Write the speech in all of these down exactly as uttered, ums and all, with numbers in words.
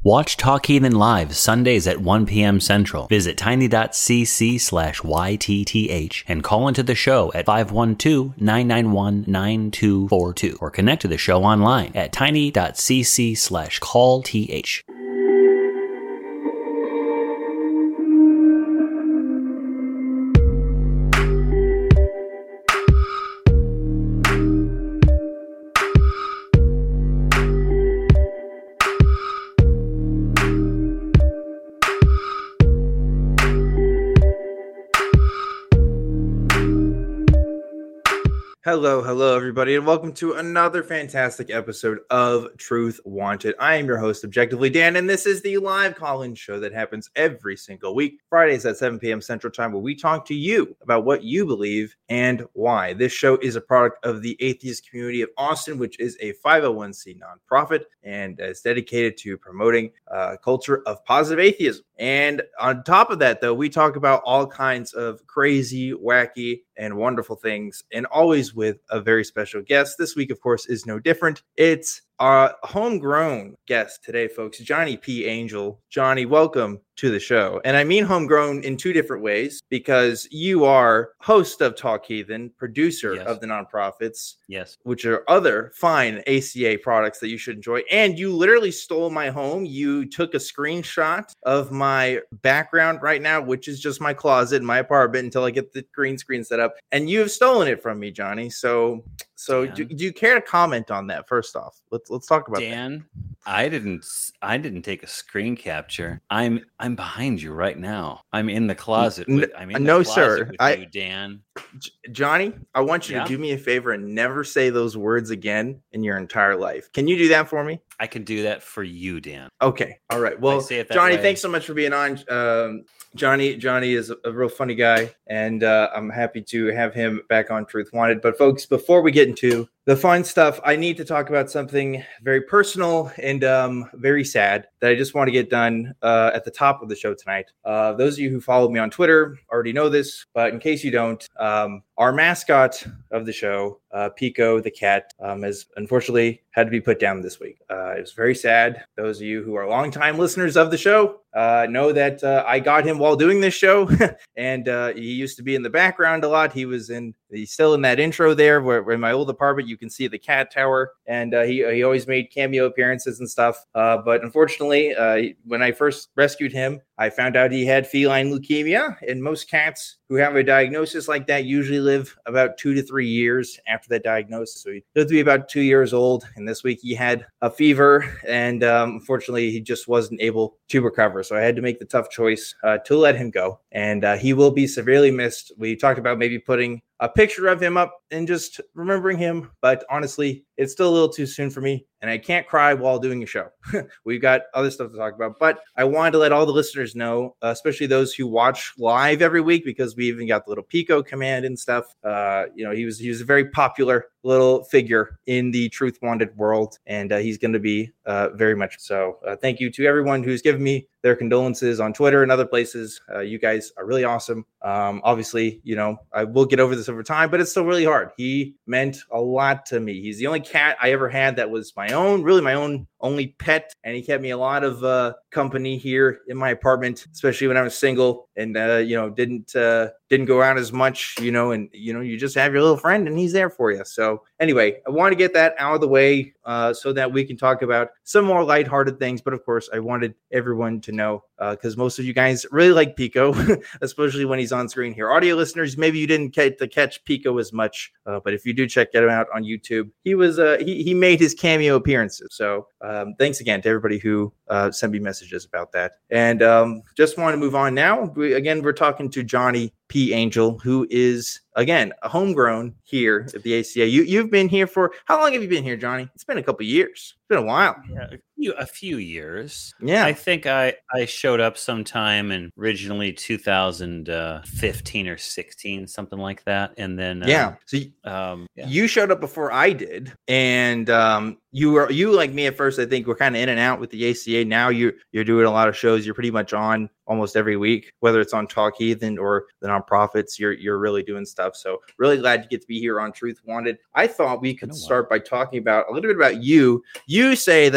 Watch Talk Heathen live Sundays at one p.m. Central. Visit tiny.cc slash YTTH and call into the show at five one two, nine nine one, nine two four two or connect to the show online at tiny.cc slash call th. Hello, hello, everybody, and welcome to another fantastic episode of Truth Wanted. I am your host, Objectively Dan, and this is the live call-in show that happens every single week, Fridays at seven p.m. Central Time, where we talk to you about what you believe and why. This show is a product of the Atheist Community of Austin, which is a five oh one c nonprofit and is dedicated to promoting a culture of positive atheism. And on top of that, though, we talk about all kinds of crazy, wacky, and wonderful things, and always with a very special guest. This week, of course, is no different. It's our homegrown guest today, folks, Johnny P. Angel. Johnny, welcome to the show. And I mean homegrown in two different ways, because you are host of Talk Heathen, producer yes. of the nonprofits, yes, which are other fine A C A products that you should enjoy. And you literally stole my home. You took a screenshot of my background right now, which is just my closet in my apartment until I get the green screen set up. And you have stolen it from me, Johnny. So, so do, do you care to comment on that? First off, let's let's talk about Dan, that. I didn't. I didn't take a screen capture. I'm I'm behind you right now. I'm in the closet. With, I'm in no, the closet sir. With I, you, Dan. J- Johnny, I want you yeah? to do me a favor and never say those words again in your entire life. Can you do that for me? I can do that for you, Dan. Okay. All right. Well, Johnny, way. thanks so much for being on. Um, Johnny, Johnny is a, a real funny guy, and uh, I'm happy to have him back on Truth Wanted. But folks, before we get into the fun stuff, I need to talk about something very personal and um, very sad that I just want to get done uh, at the top of the show tonight. Uh, those of you who follow me on Twitter already know this, but in case you don't, um, our mascot of the show, uh, Pico the cat, um, has unfortunately had to be put down this week. Uh, it was very sad. Those of you who are longtime listeners of the show uh, know that uh, I got him while doing this show, and uh, he used to be in the background a lot. He was in, he's still in that intro there where, where in my old apartment you can see the cat tower, and uh, he he always made cameo appearances and stuff. Uh, but unfortunately, uh, when I first rescued him, I found out he had feline leukemia, and most cats who have a diagnosis like that usually live about two to three years after that diagnosis. So he lived to be about two years old, and this week he had a fever, and um, unfortunately he just wasn't able to recover. So I had to make the tough choice uh, to let him go, and uh, he will be severely missed. We talked about maybe putting a picture of him up and just remembering him, but honestly, it's still a little too soon for me, and I can't cry while doing a show. We've got other stuff to talk about, but I wanted to let all the listeners know, uh, especially those who watch live every week, because we even got the little Pico command and stuff. Uh, you know, he was he was a very popular little figure in the Truth Wanted world, and uh, he's going to be uh, very much so. Uh, thank you to everyone who's given me their condolences on Twitter and other places. Uh, you guys are really awesome. Um, obviously, you know, I will get over this over time, but it's still really hard. He meant a lot to me. He's the only cat I ever had that was my own, really my own only pet, and he kept me a lot of uh, company here in my apartment, especially when I was single and uh, you know didn't uh, didn't go out as much, you know, and you know you just have your little friend and he's there for you. So anyway, I want to get that out of the way uh, so that we can talk about some more lighthearted things. But of course, I wanted everyone to know because uh, most of you guys really like Pico, especially when he's on screen here. Audio listeners, maybe you didn't get to catch Pico as much, uh, but if you do check him out on YouTube, he was uh, he he made his cameo appearances. So um, thanks again to everybody who uh, sent me messages about that. And um, just want to move on now. We, again, we're talking to Johnny P. Angel, who is, again, a homegrown here at the A C A. You, you've been here for, how long have you been here, Johnny? It's been a couple of years. It's been a while. Yeah, a few, a few years. Yeah. I think I, I showed up sometime in originally two thousand fifteen or sixteen, something like that. And then, yeah. Um, so you, um, yeah. you showed up before I did. And um, you were, you like me at first, I think we're kind of in and out with the A C A. Now you, you're doing a lot of shows. You're pretty much on almost every week, whether it's on Talk Heathen or the nonprofits, you're you're really doing stuff. So really glad to get to be here on Truth Wanted. I thought we could start by talking about a little bit about you. You say that everybody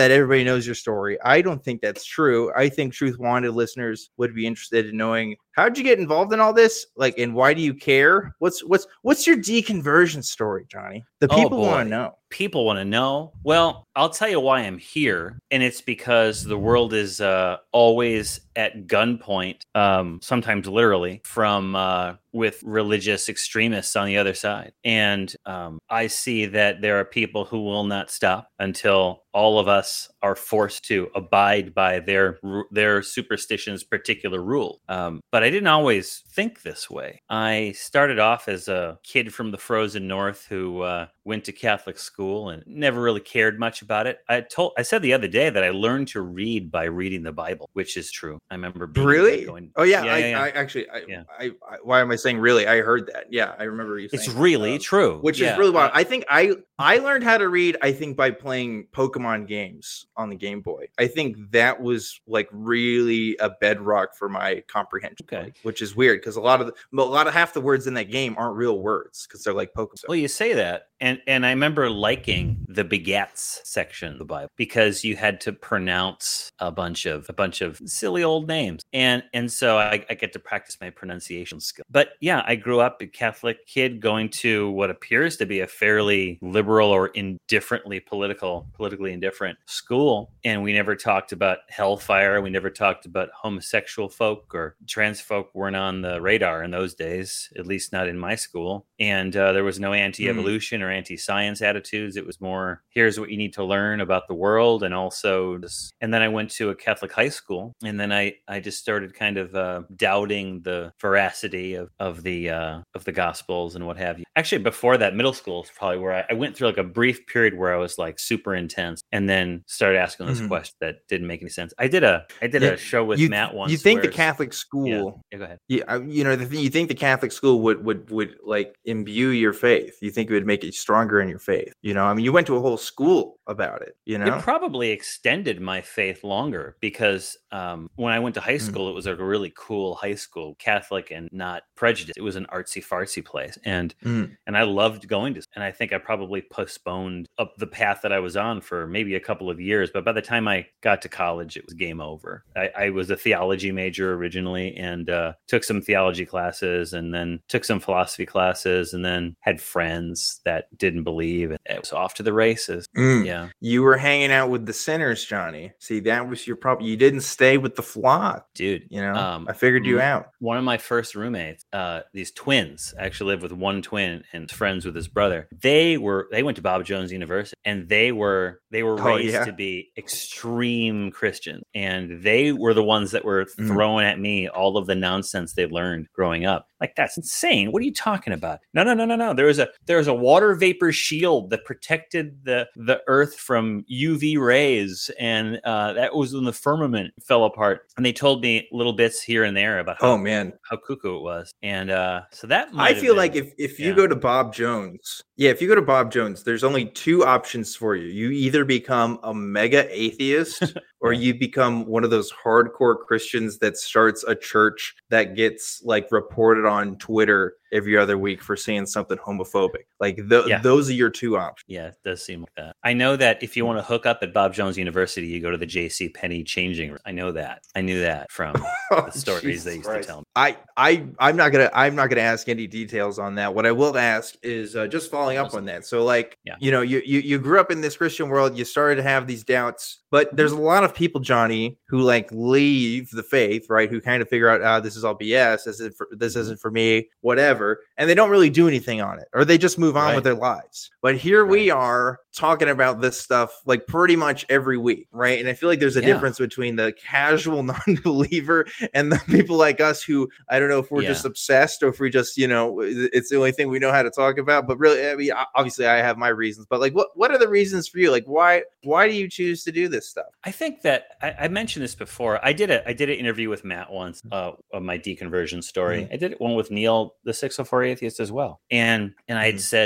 knows your story. I don't think that's true. I think Truth Wanted listeners would be interested in knowing, how'd you get involved in all this? Like, and why do you care? What's what's what's your deconversion story, Johnny? The people oh want to know. People want to know. Well, I'll tell you why I'm here, and it's because the world is uh, always at gunpoint, um, sometimes literally, from uh, with religious extremists on the other side. And um, I see that there are people who will not stop until all of us are forced to abide by their their superstition's particular rule. Um, but I didn't always think this way. I started off as a kid from the frozen north who uh, went to Catholic school and never really cared much about it. I told I said the other day that I learned to read by reading the Bible, which is true. I remember being really going, oh yeah, yeah, I, yeah, yeah. I actually I, yeah. I, I why am I saying really? I heard that. Yeah, I remember you saying it's really um, true, which yeah. is really wild. I think I I learned how to read, I think, by playing Pokemon games on the Game Boy. I think that was like really a bedrock for my comprehension. Okay. Like, which is weird because a lot of the, a lot of half the words in that game aren't real words because they're like Pokemon. Well, you say that, and and I remember liking the begats section of the Bible because you had to pronounce a bunch of a bunch of silly old names, and and so I, I get to practice my pronunciation skill. But yeah, I grew up a Catholic kid going to what appears to be a fairly liberal or indifferently political, politically indifferent school, and we never talked about hellfire. We never talked about homosexual folk or trans folk weren't on the radar in those days, at least not in my school. And uh, there was no anti-evolution mm. or anti-science attitudes. It was more, here's what you need to learn about the world. And also, this. And then I went to a Catholic high school, and then I, I just started kind of uh, doubting the veracity of, of the uh, of the Gospels and what have you. Actually, before that, middle school is probably where I, I went through like a brief period where I was like super intense, and then started asking those mm-hmm. questions that didn't make any sense. I did a I did yeah, a show with you, Matt once. You think the Catholic school? Yeah, yeah, go ahead. Yeah, you know, the thing, you think the Catholic school would would would like imbue your faith? You think it would make it stronger in your faith? You know, I mean, you went to a whole school about it. You know, it probably extended my faith longer because um, when I went to high school, mm. it was a really cool high school, Catholic and not prejudiced. It was an artsy fartsy place, and mm. and I loved going to. And I think I probably postponed up the path that I was on for maybe a couple of years. But by the time I got to college, it was game over. I, I was a theology major originally, and uh, took some theology classes, and then took some philosophy classes, and then had friends that didn't believe, and it was off to the races. Mm. Yeah, you were hanging out with the sinners, Johnny. See, that was your problem. You didn't stay with the flock, dude. You know, um, I figured you out. One of my first roommates, uh, these twins, I actually lived with one twin and friends with his brother. They were they went to Bob Jones University, and they were they were oh, raised yeah. to be extreme Christians, and they were the ones that were mm. throwing at me all of the nonsense they learned growing up. Like, that's insane. What are you talking about? No, no, no, no, no. There was a there was a water vapor shield that protected the the Earth from U V rays, and uh, that was when the firmament fell apart. And they told me little bits here and there about how, oh man, how cuckoo it was. And uh, so that I feel been, like if if you yeah. go to Bob Jones, yeah, if you go to Bob Jones, there's only two options for you. You either become a mega atheist or yeah. you become one of those hardcore Christians that starts a church that gets like reported on Twitter every other week for saying something homophobic. Like th- yeah. those are your two options. Yeah, it does seem like that. I know that if you want to hook up at Bob Jones University, you go to the J C Penney changing room. I know that. I knew that from oh, the stories Jesus they used Christ. to tell me. I, I, I'm not gonna, I'm not gonna ask any details on that. What I will ask is uh, just following up on that. So, like, yeah. you know, you, you, you grew up in this Christian world. You started to have these doubts, but there's a lot of people, Johnny, who like leave the faith, right? Who kind of figure out, ah, oh, this is all B S. This isn't for, this isn't for me, whatever, and they don't really do anything on it, or they just move on right. with their lives. But here right. we are talking about this stuff like pretty much every week, right? And I feel like there's a yeah. difference between the casual non-believer and the people like us who, I don't know if we're yeah. just obsessed or if we just, you know, it's the only thing we know how to talk about. But really, I mean, obviously I have my reasons, but like, what, what are the reasons for you? Like, why, why do you choose to do this stuff? I think that I, I mentioned this before. I did a, I did an interview with Matt once uh, of my deconversion story. Mm-hmm. I did one with Neil, the six oh four atheist as well. And, and I had mm-hmm. said that,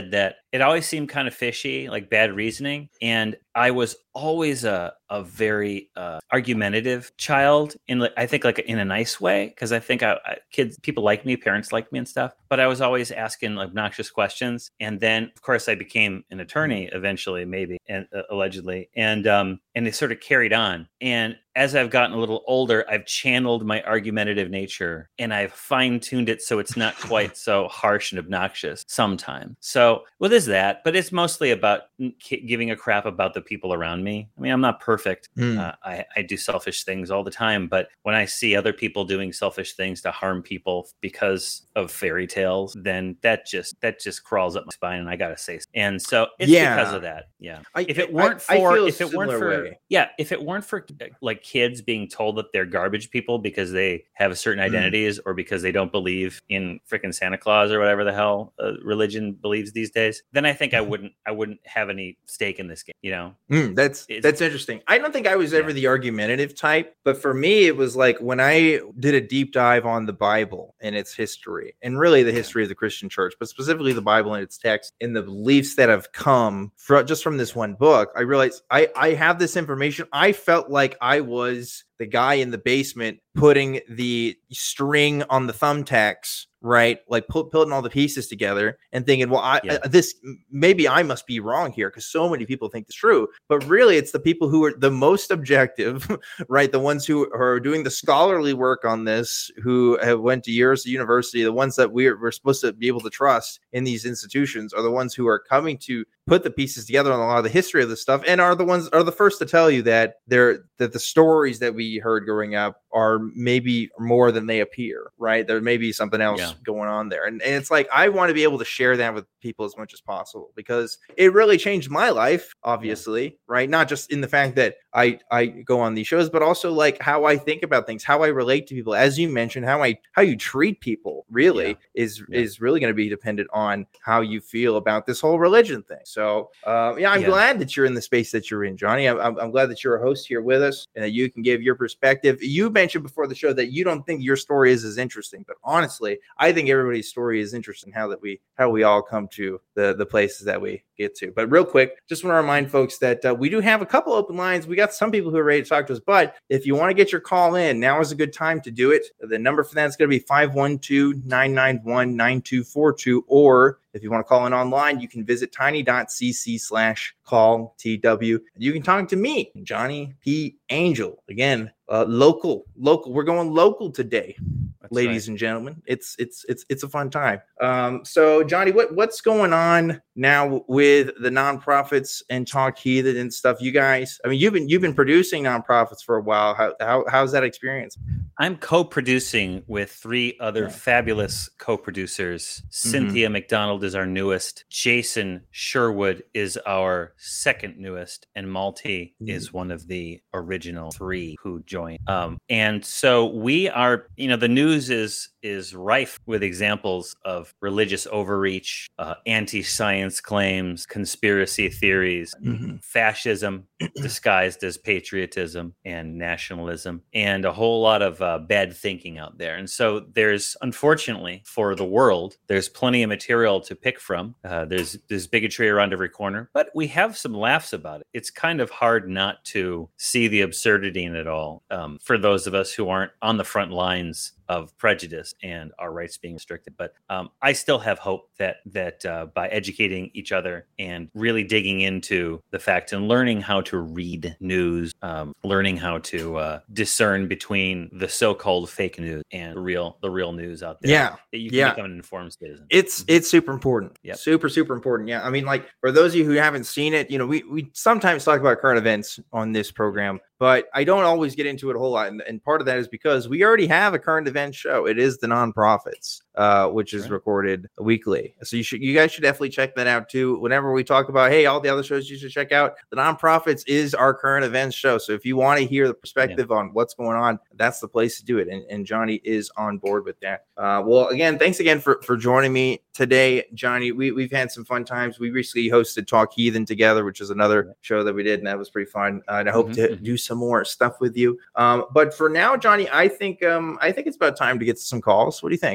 it always seemed kind of fishy, like bad reasoning. And I was always a, a very uh, argumentative child in, I think, like in a nice way, because I think I, I, kids, people like me, parents like me and stuff. But I was always asking obnoxious questions, and then, of course, I became an attorney eventually, maybe, and uh, allegedly, and um, and it sort of carried on. And as I've gotten a little older, I've channeled my argumentative nature, and I've fine-tuned it so it's not quite so harsh and obnoxious sometimes. So, well, there's that, but it's mostly about giving a crap about the people around me. I mean, I'm not perfect. Mm. Uh, I, I do selfish things all the time, but when I see other people doing selfish things to harm people because of fairy tales, then that just that just crawls up my spine, and I gotta say. And so it's yeah. because of that. Yeah. I, if it weren't I, for, I if it weren't for, way. yeah, if it weren't for like kids being told that they're garbage people because they have certain identities mm. or because they don't believe in freaking Santa Claus or whatever the hell uh, religion believes these days, then I think I wouldn't I wouldn't have any stake in this game. You know, mm, that's it's, that's interesting. I don't think I was ever yeah. the argumentative type, but for me, it was like when I did a deep dive on the Bible and its history, and really the history of the Christian church, but specifically the Bible and its text and the beliefs that have come from just from this one book, I realized I I have this information. I felt like I was the guy in the basement putting the string on the thumbtacks, right? Like put, putting all the pieces together and thinking, well, I, yeah. I this maybe I must be wrong here because so many people think it's true. But really, it's the people who are the most objective, right? The ones who are doing the scholarly work on this, who have went to years of university, the ones that we're, we're supposed to be able to trust in these institutions are the ones who are coming to put the pieces together on a lot of the history of this stuff, and are the ones are the first to tell you that they're that the stories that we heard growing up are maybe more than they appear, right? There may be something else yeah. going on there. And, and it's like, I want to be able to share that with people as much as possible because it really changed my life, obviously, yeah. right? Not just in the fact that I, I go on these shows, but also like how I think about things, how I relate to people. As you mentioned, how I, how you treat people really yeah. is, yeah. is really going to be dependent on how you feel about this whole religion thing. So uh, yeah, I'm yeah. glad that you're in the space that you're in, Johnny. I'm, I'm, I'm glad that you're a host here with us and that you can give your perspective. You mentioned before the show that you don't think your story is as interesting, but honestly, I think everybody's story is interesting. How that we how we all come to the the places that we get to. But real quick, just want to remind folks that uh, we do have a couple open lines. We got some people who are ready to talk to us, but if you want to get your call in, now is a good time to do it. The number for that is going to be five one two, nine nine one, nine two four two, or if you want to call in online, you can visit tiny.cc slash call TW. You can talk to me, Johnny P. Angel. Again, uh, local, local. We're going local today, That's ladies right. and gentlemen. It's it's it's it's a fun time. Um, so, Johnny, what what's going on now with the nonprofits and Talk Heathen and stuff? You guys, I mean, you've been you've been producing nonprofits for a while. How how how's that experience? I'm co-producing with three other yeah. fabulous co-producers. Mm-hmm. Cynthia McDonald is our newest. Jason Sherwood is our second newest, and Malty mm-hmm. is one of the original three who joined. Um, and so we are, you know, the news is is rife with examples of religious overreach, uh, anti-science claims, conspiracy theories, mm-hmm. fascism disguised as patriotism and nationalism, and a whole lot of uh, bad thinking out there. And so there's, unfortunately for the world, there's plenty of material to pick from. Uh, there's there's bigotry around every corner, but we have some laughs about it. It's kind of hard not to see the absurdity in it all um, for those of us who aren't on the front lines of prejudice and our rights being restricted. But um, I still have hope that that uh, by educating each other and really digging into the facts and learning how to read news, um, learning how to uh, discern between the so-called fake news and the real the real news out there, yeah, that you can yeah. become an informed citizen. It's it's super important. Yep. Super super important. Yeah, I mean, like for those of you who haven't seen it, you know, we we sometimes talk about current events on this program, but I don't always get into it a whole lot, and, and part of that is because we already have a current event show. It is the Nonprofits, uh, which is right. recorded weekly. So you should, you guys should definitely check that out too. Whenever we talk about, hey, all the other shows you should check out, the Nonprofits is our current events show. So if you want to hear the perspective yeah. on what's going on, that's the place to do it. And, and Johnny is on board with that. Uh, well, again, thanks again for, for joining me today, Johnny. We, we've had some fun times. We recently hosted Talk Heathen together, which is another show that we did, and that was pretty fun. Uh, and I hope mm-hmm. to do some more stuff with you. Um, but for now, Johnny, I think um, I think it's about time to get to some calls. What do you think?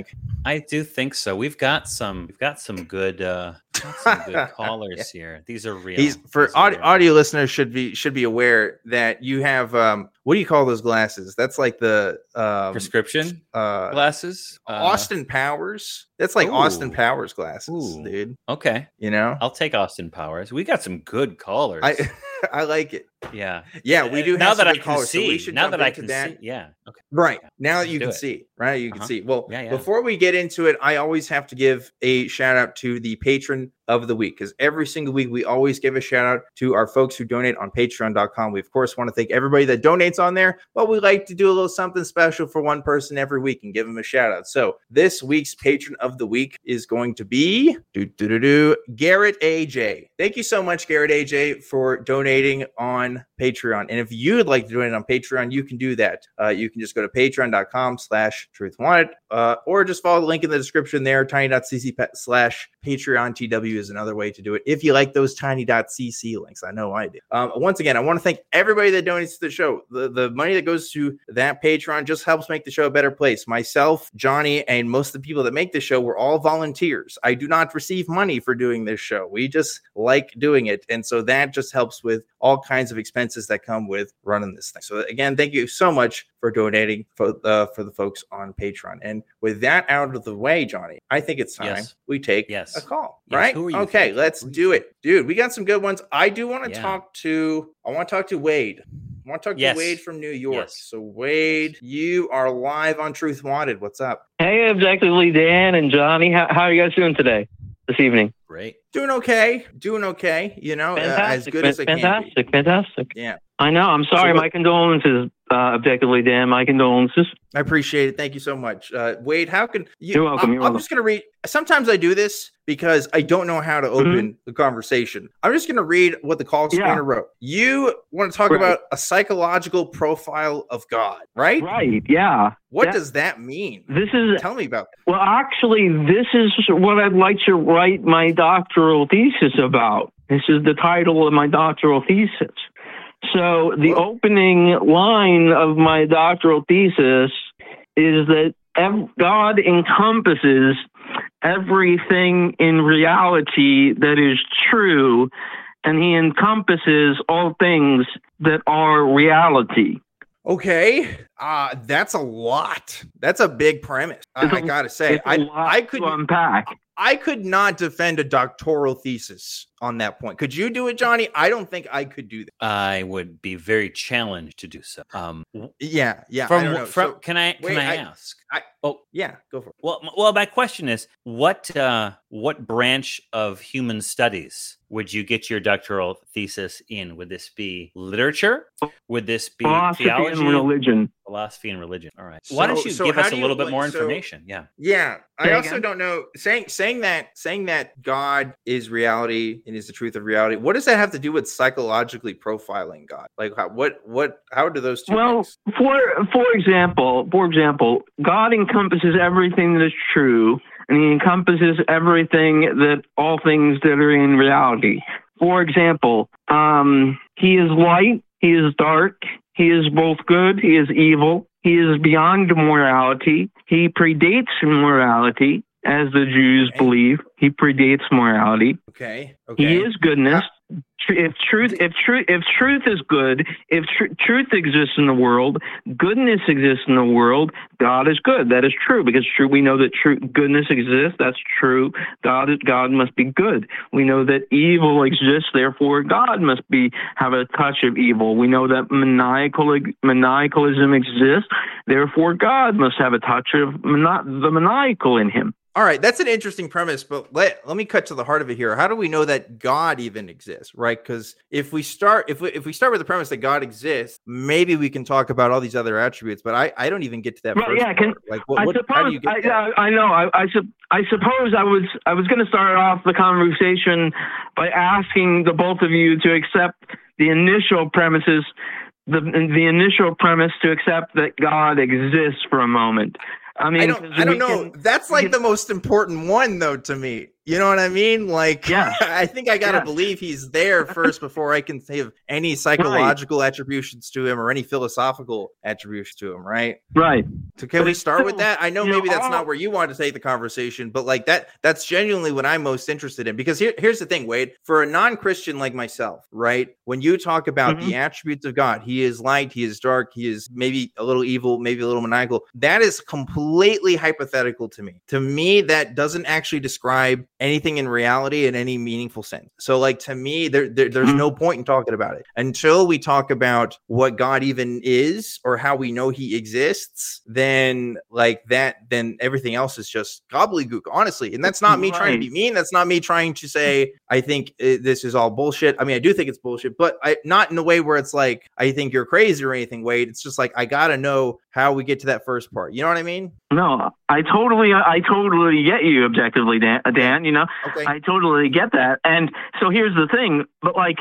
I do think so. We've got some. We've got some good. Uh, got some good callers yeah. here. These are real. He's for These audio, real. audio listeners should be should be aware that you have um what do you call those glasses? That's like the um, prescription uh, glasses. Uh, Austin Powers. That's like ooh. Austin Powers glasses, Ooh. dude. Okay, you know, I'll take Austin Powers. We got some good callers. I I like it. Yeah, yeah, we do. Have now some that I good can callers, see. So we should now that I can that. see. Yeah. Okay. Right. Yeah. Now that Let's you can it. see, right? You can uh-huh. see. Well, yeah, yeah. before we get into it, I always have to give a shout out to the patron of the week, because every single week we always give a shout out to our folks who donate on patreon dot com. We, of course, want to thank everybody that donates on there, but we like to do a little something special for one person every week and give them a shout out. So this week's patron of the week is going to be doo, doo, doo, doo, Garrett A J. Thank you so much, Garrett A J, for donating on Patreon. And if you'd like to donate on Patreon, you can do that. Uh, you can just go to patreon dot com slash truth wanted, uh, or just follow the link in the description there. tiny.cc slash Patreon T W is another way to do it. If you like those tiny.cc links, I know I do. Um, once again, I want to thank everybody that donates to the show. The, the money that goes to that Patreon just helps make the show a better place. Myself, Johnny, and most of the people that make the show, we're all volunteers. I do not receive money for doing this show. We just like doing it. And so that just helps with all kinds of expenses that come with running this thing. So again, thank you so much for donating for, uh, for the folks on Patreon. And with that out of the way, Johnny, I think it's time yes. we take yes. a call, yes. right? Who are you okay, thinking? let's do it. Dude, we got some good ones. I do want to yeah. talk to, I want to talk to Wade. I want to talk yes. to Wade from New York. Yes. So Wade, yes. you are live on Truth Wanted. What's up? Hey, Objectively Dan and Johnny. How, how are you guys doing today, this evening? Great. Doing okay. Doing okay. You know, uh, as good as I can be. Fantastic. Fantastic. Yeah. I know. I'm sorry. So what, my condolences, uh, Objectively Dan. My condolences. I appreciate it. Thank you so much. Uh, Wade, how can you? You're welcome. I'm, You're I'm welcome. just going to read. Sometimes I do this because I don't know how to open mm-hmm. the conversation. I'm just going to read what the call screener yeah. wrote. You want to talk right. about a psychological profile of God, right? Right. Yeah. What that, does that mean? This is. Tell me about that. Well, actually, this is what I'd like to write my doctoral thesis about. This is the title of my doctoral thesis. So the Whoa. opening line of my doctoral thesis is that ev- God encompasses everything in reality that is true, and he encompasses all things that are reality. Okay, uh, that's a lot. That's a big premise. I, I gotta say, I, I could unpack. I could not defend a doctoral thesis on that point. Could you do it, Johnny? I don't think I could do that. I would be very challenged to do so. Um, yeah, yeah. From, I don't know. From, so, can I can wait, I, I ask? I, oh, yeah, go for it. Well, well, my question is, what uh, what branch of human studies would you get your doctoral thesis in? Would this be literature? Would this be philosophy theology and religion? Philosophy and religion. All right. So, Why don't you so give us a you, little bit more so, information? Yeah. Yeah. I Say also again? don't know saying saying that saying that God is reality and is the truth of reality. What does that have to do with psychologically profiling God? Like how, what what how do those two Well, things? for for example, for example, God encompasses everything that is true, and he encompasses everything that all things that are in reality. For example, um, he is light, he is dark, he is both good, he is evil, he is beyond morality, he predates morality, as the Jews okay. believe. He predates morality. Okay. Okay. He is goodness. If truth, if truth, if truth is good, if tr- truth exists in the world, goodness exists in the world. God is good. That is true because true. We know that true goodness exists. That's true. God is God must be good. We know that evil exists. Therefore, God must be have a touch of evil. We know that maniacal maniacalism exists. Therefore, God must have a touch of mani- the maniacal in him. All right, that's an interesting premise, but let let me cut to the heart of it here. How do we know that God even exists, right? Because if we start if we if we start with the premise that God exists, maybe we can talk about all these other attributes. But I, I don't even get to that. Well, first yeah, can, part. Like what, I what suppose, how do you get I, that? I, I know. I I, su- I suppose I was I was going to start off the conversation by asking the both of you to accept the initial premises, the the initial premise to accept that God exists for a moment. I mean, I don't, I don't know. can, That's like can, the most important one, though, to me. You know what I mean? Like, Yeah. I think I got to Yeah. believe he's there first before I can have any psychological right. attributions to him or any philosophical attributions to him, right? Right. So can but we start still, with that? I know maybe know, that's all... not where you wanted to take the conversation, but like that, that's genuinely what I'm most interested in. Because here, here's the thing, Wade, for a non-Christian like myself, right? When you talk about mm-hmm. the attributes of God, he is light, he is dark, he is maybe a little evil, maybe a little maniacal. That is completely hypothetical to me. To me, that doesn't actually describe anything in reality in any meaningful sense. So like to me, there, there there's mm-hmm. no point in talking about it until we talk about what God even is or how we know he exists. Then like that, then everything else is just gobbledygook, honestly. And that's not me right. trying to be mean. That's not me trying to say I think uh, this is all bullshit. I mean, I do think it's bullshit, but I not in a way where it's like I think you're crazy or anything, Wade. It's just like I gotta know how we get to that first part. You know what I mean? No, I totally, I totally get you objectively, Dan. Dan, you know, okay. I totally get that. And so here's the thing, but like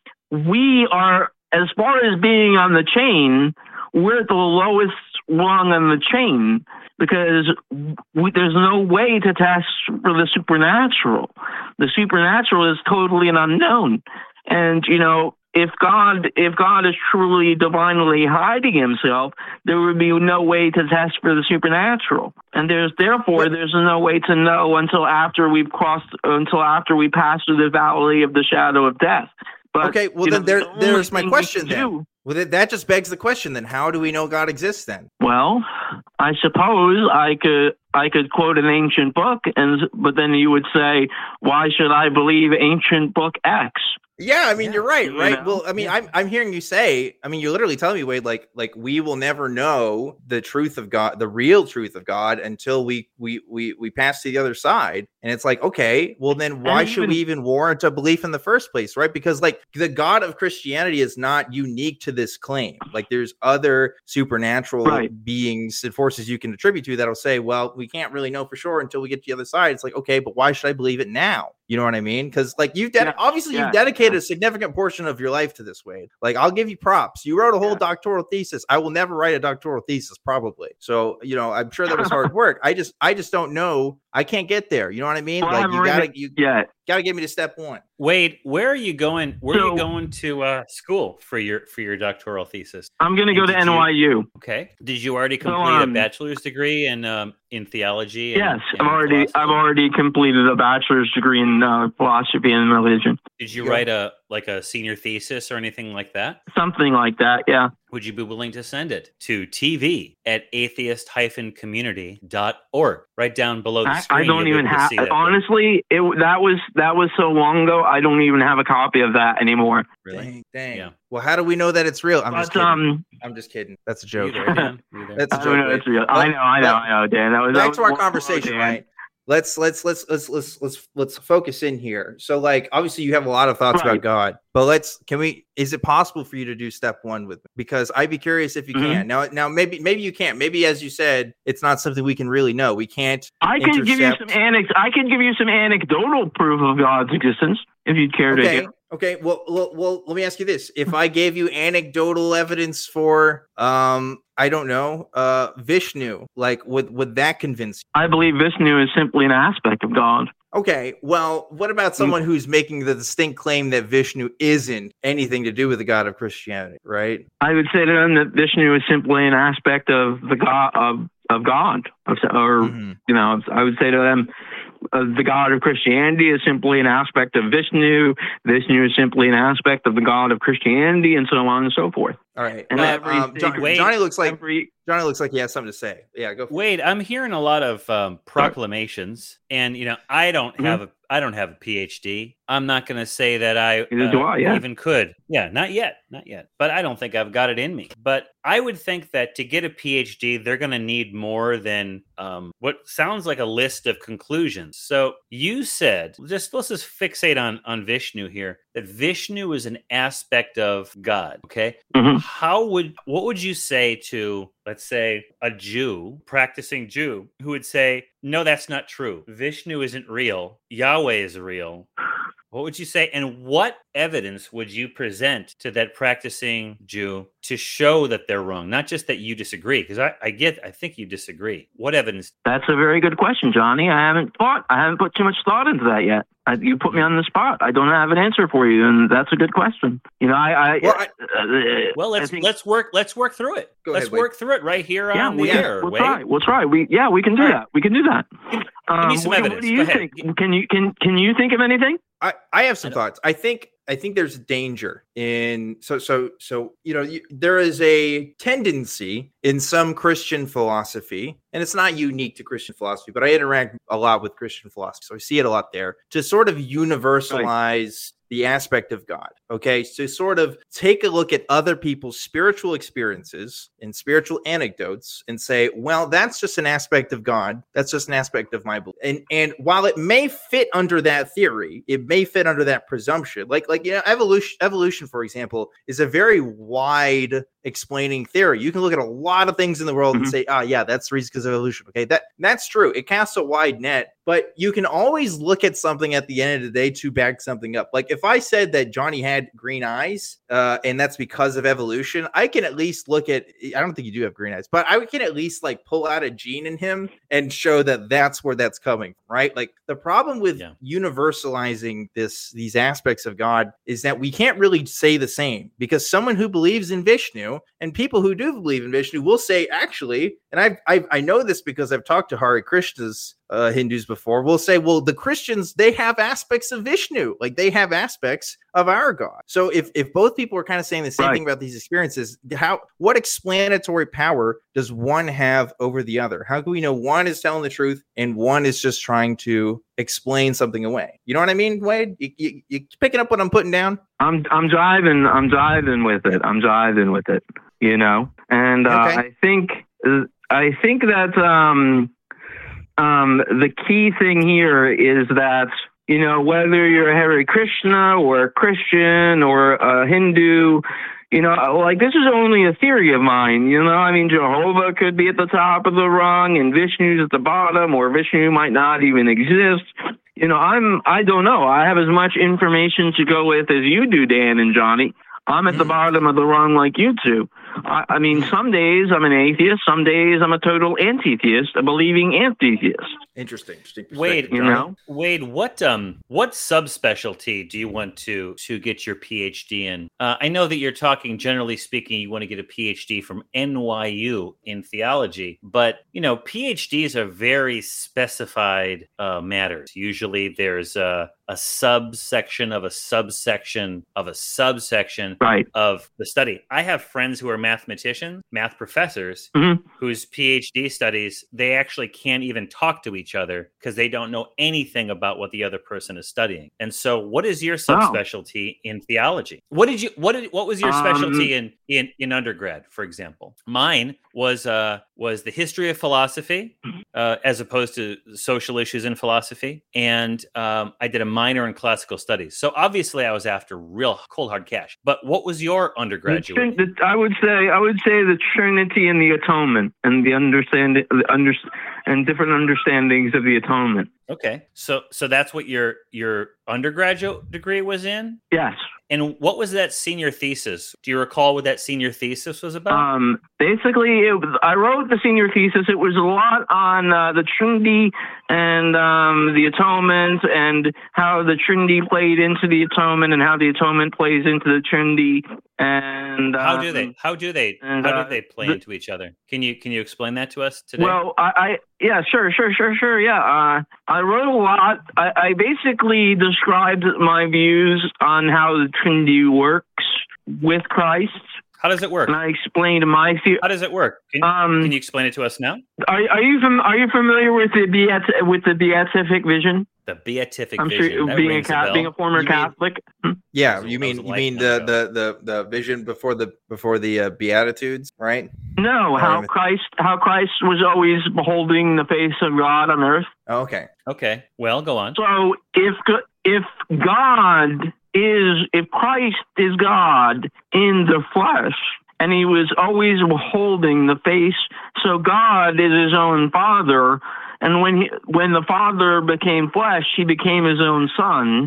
we are, as far as being on the chain, we're at the lowest rung on the chain because we, there's no way to test for the supernatural. The supernatural is totally an unknown. And, you know, if God, if God is truly divinely hiding himself, there would be no way to test for the supernatural. And there's therefore there's no way to know until after we've crossed, until after we pass through the valley of the shadow of death. But, okay, well then know, there, the there's my question then. Do, well, that just begs the question then. How do we know God exists then? Well, I suppose I could I could quote an ancient book, and but then you would say, why should I believe ancient book X? Yeah, I mean, yeah, you're right, right? You know? Well, I mean, yeah. I'm I'm hearing you say, I mean, you're literally telling me, Wade, like, like we will never know the truth of God, the real truth of God, until we we we we pass to the other side. And it's like, okay, well, then why even, should we even warrant a belief in the first place, right? Because like the God of Christianity is not unique to this claim. Like, there's other supernatural right. beings and forces you can attribute to that'll say, well, we can't really know for sure until we get to the other side. It's like, okay, but why should I believe it now? You know what I mean? Because like you've ded- yeah, obviously yeah, you've dedicated yeah. a significant portion of your life to this, Wade. Like I'll give you props. You wrote a whole yeah. doctoral thesis. I will never write a doctoral thesis, probably. So you know, I'm sure that was hard work. I just, I just don't know. I can't get there. You know what I mean? Well, like you gotta, you yeah. gotta get me to step one. Wade, where are you going? Where so, are you going to uh, school for your for your doctoral thesis? I'm going to go to N Y U. You, okay. Did you already complete so, um, a bachelor's degree in um, in theology? And, yes, and I've already philosophy? I've already completed a bachelor's degree in uh, philosophy and religion. Did you yeah. write a like a senior thesis or anything like that? Something like that, yeah. Would you be willing to send it to T V at atheist dash community dot org? Right down below the screen. I, I don't even have. Honestly, it that was that was so long ago. I don't even have a copy of that anymore. Really? Dang. dang. Yeah. Well, how do we know that it's real? I'm but, just kidding. Um, I'm just kidding. That's a joke. Either, Dan. Either. That's a joke. I know it's real. But, I know. I know. I know, Dan. That was back that to was our conversation, Dan. right? Let's let's let's let's let's let's let's focus in here. So, like, obviously, you have a lot of thoughts right. about God, but let's can we? Is it possible for you to do step one with me? Because I'd be curious if you mm-hmm. can. Now, now maybe maybe you can't. Maybe as you said, it's not something we can really know. We can't. I can intercept. give you some anec- I can give you some anecdotal proof of God's existence if you'd care okay. to hear. Okay, well, well, well, let me ask you this. If I gave you anecdotal evidence for, um, I don't know, uh, Vishnu, like, would, would that convince you? I believe Vishnu is simply an aspect of God. Okay, well, what about someone mm. who's making the distinct claim that Vishnu isn't anything to do with the God of Christianity, right? I would say to them that Vishnu is simply an aspect of the God, of, of God, or, mm-hmm. you know, I would say to them, Uh, the God of Christianity is simply an aspect of Vishnu. Vishnu is simply an aspect of the God of Christianity, and so on and so forth. All right. And uh, every, um, John, Wade, Johnny looks like every, Johnny looks like he has something to say. Yeah, go. For Wade, it. I'm hearing a lot of um, proclamations, and you know, I don't mm-hmm. have a I don't have a P H D. I'm not going to say that I, uh, do I yeah. even could. Yeah, not yet, not yet. But I don't think I've got it in me. But I would think that to get a P H D, they're going to need more than um, what sounds like a list of conclusions. So you said, just let's just fixate on on Vishnu here. That Vishnu is an aspect of God. Okay, mm-hmm. how would what would you say to, let's say, a Jew, practicing Jew, who would say, no, that's not true. Vishnu isn't real. Yahweh is real. What would you say? And what evidence would you present to that practicing Jew to show that they're wrong? Not just that you disagree, because I, I get, I think you disagree. What evidence? That's a very good question, Johnny. I haven't thought, I haven't put too much thought into that yet. I, you put me on the spot. I don't have an answer for you, and that's a good question. You know, I, I, well, I, uh, well let's think, let's work let's work through it. Go let's ahead, work Wade. through it right here yeah, on we, the yeah, air. We'll Wade. try. We'll try. We yeah, we can do that. We can do that. Give um, me some what, evidence. What do you Go ahead. think? Can you can can you think of anything? I, I have some I thoughts. I think I think there's danger in so so so you know you, there is a tendency in some Christian philosophy, and it's not unique to Christian philosophy, but I interact a lot with Christian philosophy, so I see it a lot there, to sort of universalize right. the aspect of God. Okay, so sort of take a look at other people's spiritual experiences and spiritual anecdotes and say, well, that's just an aspect of God. That's just an aspect of my belief. And and while it may fit under that theory, it may fit under that presumption. Like like you know, evolution evolution, for example, is a very wide explaining theory. You can look at a lot of things in the world mm-hmm. and say, ah, oh, yeah, that's the reason because of evolution. Okay, that that's true. It casts a wide net, but you can always look at something at the end of the day to back something up. Like if I said that Johnny had green eyes, uh, and that's because of evolution, I can at least look at, I don't think you do have green eyes, but I can at least like pull out a gene in him and show that that's where that's coming, right? Like the problem with yeah. universalizing this, these aspects of God is that we can't really say the same, because someone who believes in Vishnu and people who do believe in Vishnu will say, actually, and I've, I've, I know this because I've talked to Hare Krishnas uh, Hindus before, will say, well, the Christians, they have aspects of Vishnu, like they have aspects of our God. So if, if both people are kind of saying the same right. thing about these experiences, how, what explanatory power does one have over the other? How can we know one is telling the truth and one is just trying to explain something away? You know what I mean, Wade? You, you, you picking up what I'm putting down? I'm, I'm driving, I'm driving with it. I'm driving with it, you know? And uh, okay. I think, I think that, um, Um, the key thing here is that, you know, whether you're a Hare Krishna or a Christian or a Hindu, you know, like this is only a theory of mine, you know, I mean, Jehovah could be at the top of the rung and Vishnu's at the bottom, or Vishnu might not even exist. You know, I'm, I don't know. I have as much information to go with as you do, Dan and Johnny. I'm at the bottom of the rung like you two. I, I mean, some days I'm an atheist. Some days I'm a total anti-theist, a believing anti-theist. Interesting. Interesting Wade, you know, Wade, what um, what subspecialty do you want to to get your PhD in? Uh, I know that you're talking, generally speaking, you want to get a PhD from N Y U in theology, but you know, PhDs are very specified uh, matters. Usually, there's a a subsection of a subsection of a subsection right. of the study. I have friends who are mathematicians, math professors, mm-hmm. whose PhD studies, they actually can't even talk to each other because they don't know anything about what the other person is studying. And so what is your subspecialty oh. in theology? What did you, what did, what was your specialty um, in, in, in undergrad, for example? Mine was, uh, was the history of philosophy, uh, as opposed to social issues in philosophy. And um, I did a minor in classical studies. So obviously I was after real cold hard cash. But what was your undergraduate? The, the, I would say I would say the Trinity and the atonement and the understanding the under, and different understandings of the atonement. Okay. So so that's what your your undergraduate degree was in? Yes. And what was that senior thesis? Do you recall what that senior thesis was about? Um, basically, it was, I wrote the senior thesis. It was a lot on uh, the Trinity and um, the atonement, and how the Trinity played into the atonement, and how the atonement plays into the Trinity. And um, how do they? How do they? And, how uh, do they play the, into each other? Can you can you explain that to us today? Well, I, I yeah, sure, sure, sure, sure. Yeah, uh, I wrote a lot. I, I basically described my views on how the Trinity works with Christ. How does it work? And I explained my theory. How does it work? Can, um, can you explain it to us now? Are, are you fam- Are you familiar with the beat- with the beatific vision? The beatific I'm vision. Sure, that being, a rings ca- a being a former you Catholic. Mean, yeah, was, you mean you mean the, the, the the the vision before the before the uh, Beatitudes, right? No, how or, Christ how Christ was always beholding the face of God on earth. Oh, okay. Okay. Well, go on. So if if God is if Christ is God in the flesh, and he was always beholding the face, so God is his own Father. And when he, when the Father became flesh, he became his own Son.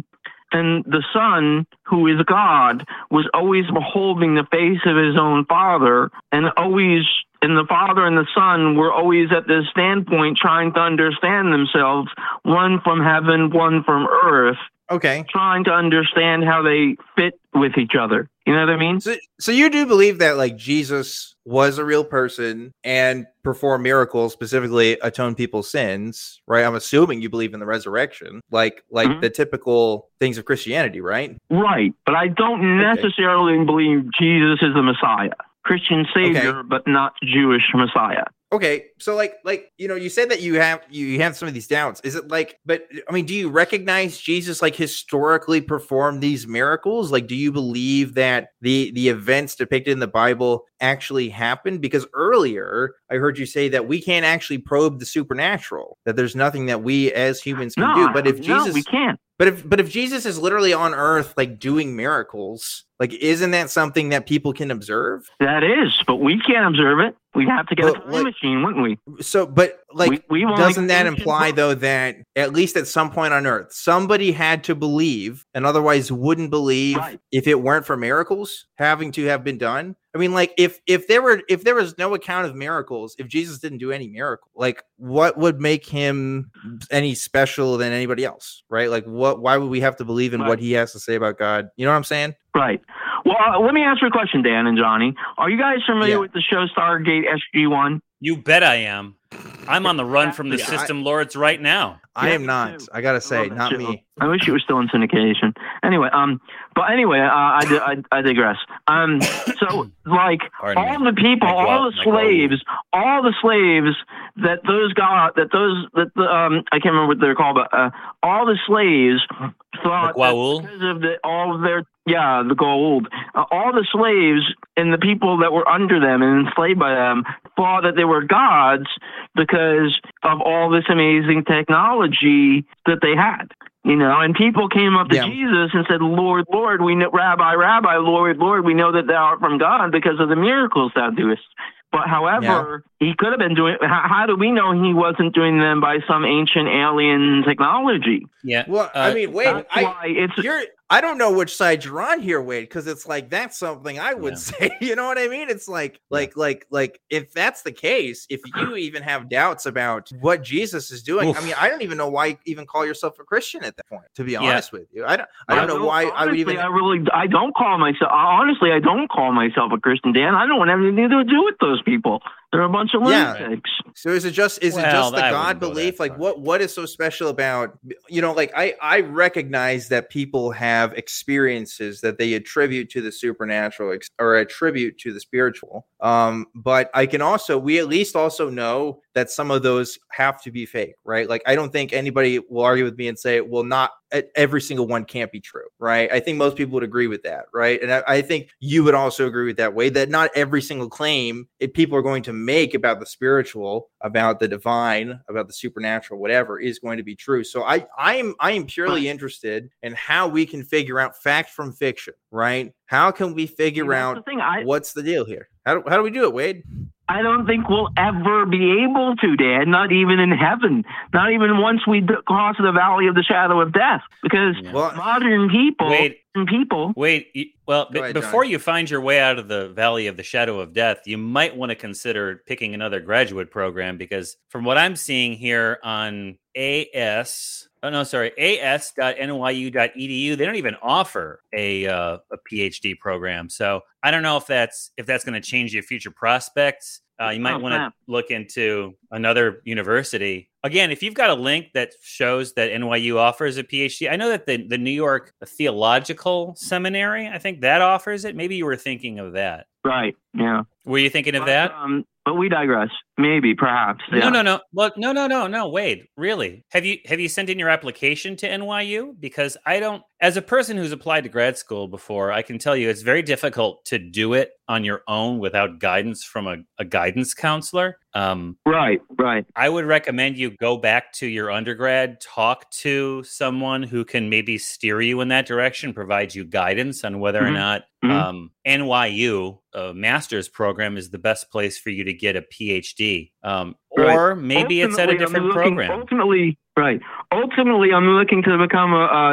and the Son, who is God, was always beholding the face of his own Father, and always, and the Father and the Son were always at this standpoint trying to understand themselves, one from heaven, one from earth. Okay. Trying to understand how they fit with each other. You know what I mean? So, so you do believe that like Jesus was a real person and performed miracles, specifically atone people's sins, right? I'm assuming you believe in the resurrection, like like mm-hmm. the typical things of Christianity, right? Right, but I don't necessarily okay. believe Jesus is the Messiah, Christian Savior, okay. but not Jewish Messiah. Okay, so like, like you know, you said that you have you have some of these doubts. Is it like, but I mean, do you recognize Jesus like historically performed these miracles? Like, do you believe that the the events depicted in the Bible actually happened? Because earlier I heard you say that we can't actually probe the supernatural, that there's nothing that we as humans can no, do. But if Jesus, no, we can't. But if but if Jesus is literally on earth, like doing miracles, like isn't that something that people can observe? That is, but we can't observe it. We'd have to get but, a time like, machine, wouldn't we? So, but like, we, we doesn't that imply though that at least at some point on earth, somebody had to believe and otherwise wouldn't believe right. if it weren't for miracles having to have been done? I mean, like if if there were if there was no account of miracles, if Jesus didn't do any miracle, like what would make him any special than anybody else, right? Like what? Why would we have to believe in right. what he has to say about God? You know what I'm saying? Right. Well, uh, let me ask you a question, Dan and Johnny. Are you guys familiar yeah. with the show Stargate S G one? You bet I am. I'm on the run from the yeah, system I, lords right now. I am not. I gotta say, I not me. I wish it was still in syndication. Anyway, um, but anyway, uh, I, I I digress. Um, so like Pardon all me. the people, Like all what? the Like slaves, all the slaves that those got, that those that the um, I can't remember what they're called, but uh, all the slaves thought that because of the all of their yeah the gold, uh, all the slaves and the people that were under them and enslaved by them thought that they were gods because of all this amazing technology that they had, you know, and people came up to yeah. Jesus and said, Lord, Lord, we know, Rabbi, Rabbi, Lord, Lord, we know that thou art from God because of the miracles thou doest. But however, yeah. he could have been doing, how, how do we know he wasn't doing them by some ancient alien technology? Yeah. Well, uh, I mean, wait, that's I, why it's, you're, I don't know which side you're on here, Wade, because it's like that's something I would yeah. say. You know what I mean? It's like, like, yeah. like, like, if that's the case, if you even have doubts about what Jesus is doing, Oof. I mean, I don't even know why you even call yourself a Christian at that point. To be honest yeah. with you, I don't, I don't I know don't, why honestly, I would even. I really, I don't call myself. Honestly, I don't call myself a Christian, Dan. I don't want anything to do with those people. They're a bunch of lunatics. Yeah. So is it just is well, it just the I God belief? Like what what is so special about, you know, like I I recognize that people have experiences that they attribute to the supernatural ex- or attribute to the spiritual. Um, but I can also we at least also know that some of those have to be fake, right? Like I don't think anybody will argue with me and say, well, not every single one can't be true, right? I think most people would agree with that, right? And I, I think you would also agree with that way that not every single claim if people are going to make about the spiritual, about the divine, about the supernatural, whatever is going to be true. So I, I am, I am purely interested in how we can figure out fact from fiction, right? How can we figure out the I, what's the deal here? How do, how do we do it, Wade? I don't think we'll ever be able to, Dad, not even in heaven, not even once we cross the valley of the shadow of death, because yeah. well, modern people, wait, people. Wait, you, well, b- ahead, before John. you find your way out of the valley of the shadow of death, you might want to consider picking another graduate program, because from what I'm seeing here on A S, oh no, sorry, A S dot N Y U dot E D U, they don't even offer a uh, a PhD program. So I don't know if that's if that's going to change your future prospects. Uh, you might oh, want to look into another university. Again, if you've got a link that shows that N Y U offers a PhD, I know that the, the New York Theological Seminary, I think that offers it. Maybe you were thinking of that. Right, yeah. Were you thinking of but, that? Um, but we digress. Maybe, perhaps. Yeah. Yeah. No, no, no. Look, no, no, no, no. Wade, really? Have you have you sent in your application to N Y U? Because I don't, as a person who's applied to grad school before, I can tell you it's very difficult to do it on your own without guidance from a, a guidance counselor. Um, right, right. I would recommend you go back to your undergrad, talk to someone who can maybe steer you in that direction, provide you guidance on whether mm-hmm. or not mm-hmm. um, N Y U, a master's program, is the best place for you to get a PhD. Um, right. Or maybe ultimately, it's at a different looking, program. Ultimately, right. Ultimately, I'm looking to become a, a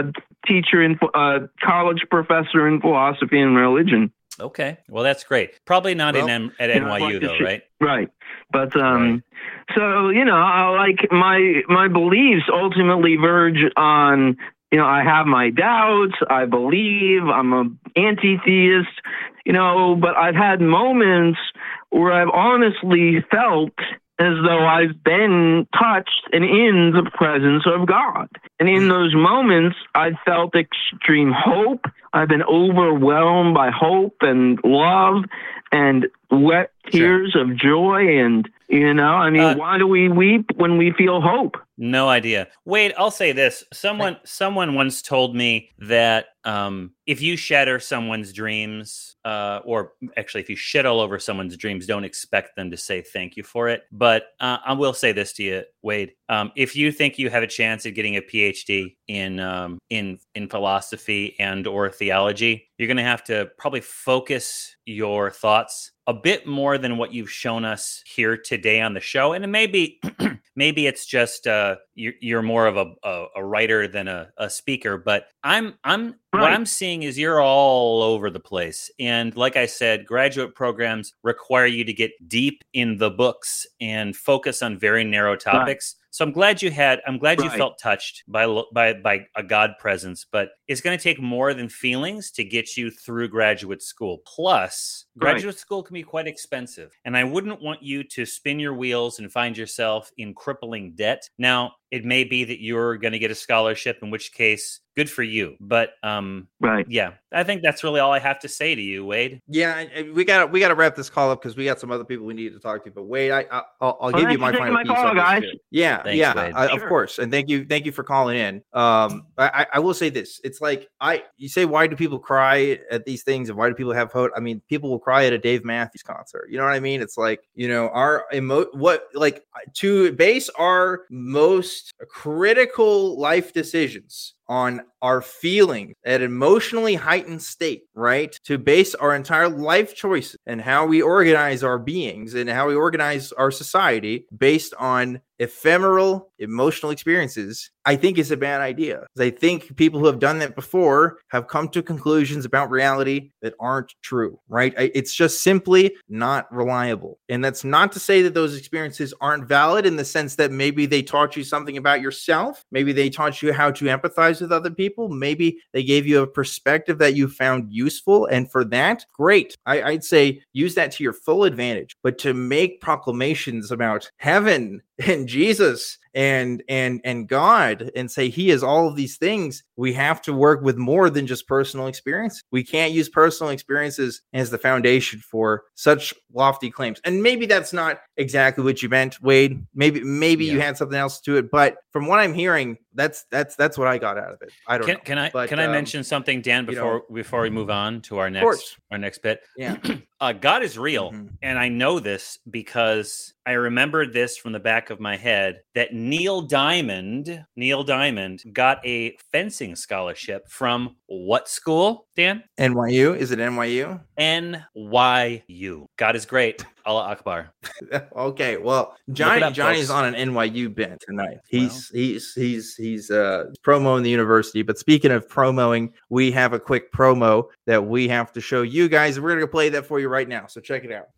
teacher in uh, college professor in philosophy and religion. Okay, well that's great. Probably not well, in M- at N Y U you know, like though, right? Right, but um, right. so you know, like my my beliefs ultimately verge on. You know, I have my doubts. I believe I'm an anti-theist. You know, but I've had moments where I've honestly felt as though I've been touched and in the presence of God. And in those moments, I've felt extreme hope. I've been overwhelmed by hope and love and wet tears sure. of joy. And, you know, I mean, uh, why do we weep when we feel hope? No idea. Wade, I'll say this. Someone someone once told me that um, if you shatter someone's dreams, uh, or actually if you shit all over someone's dreams, don't expect them to say thank you for it. But uh, I will say this to you, Wade. Um, if you think you have a chance at getting a P H D in um, in in philosophy and or theology, you're going to have to probably focus your thoughts a bit more than what you've shown us here today on the show. And maybe maybe it's just uh, you're, you're more of a, a, a writer than a, a speaker. But I'm I'm right. what I'm seeing is you're all over the place. And like I said, graduate programs require you to get deep in the books and focus on very narrow topics. Right. So I'm glad you had, I'm glad right. you felt touched by, by, by a God presence, but it's going to take more than feelings to get you through graduate school. Plus, graduate right. school can be quite expensive. And I wouldn't want you to spin your wheels and find yourself in crippling debt. Now, it may be that you're going to get a scholarship, in which case, good for you. But um, right, yeah, I think that's really all I have to say to you, Wade. Yeah, we got we got to wrap this call up because we got some other people we need to talk to. But Wade, I, I I'll, I'll give you my final my piece call, on guys. This. Yeah, Thanks, yeah, I, sure. of course, and thank you, thank you for calling in. Um, I, I will say this: it's like I you say, why do people cry at these things, and why do people have hope? I mean, people will cry at a Dave Matthews concert. You know what I mean? It's like, you know, our emo what like to base our most critical life decisions on our feelings at emotionally heightened state, right? To base our entire life choices and how we organize our beings and how we organize our society based on ephemeral emotional experiences, I think is a bad idea. I think people who have done that before have come to conclusions about reality that aren't true, right? It's just simply not reliable. And that's not to say that those experiences aren't valid in the sense that maybe they taught you something about yourself. Maybe they taught you how to empathize with other people. Maybe they gave you a perspective that you found useful. And for that, great. I, I'd say use that to your full advantage. But to make proclamations about heaven and Jesus and and and God and say he is all of these things, we have to work with more than just personal experience. We can't use personal experiences as the foundation for such lofty claims. And maybe that's not exactly what you meant, Wade. Maybe maybe yeah. you had something else to it, but from what I'm hearing, that's that's that's what I got out of it. I don't can, know. Can I but, can I um, mention something, Dan, before you know, before we move on to our next our next bit? Yeah. uh, God is real, mm-hmm. and I know this because I remembered this from the back of my head that Neil Diamond, Neil Diamond got a fencing scholarship from what school, Dan? N Y U. Is it N Y U? N Y U. God is great. Allah Akbar. Okay, well, Johnny up, Johnny's folks. on an N Y U bent tonight. He's well. he's he's he's uh promoing the university. But speaking of promoing, we have a quick promo that we have to show you guys. We're gonna play that for you right now. So check it out.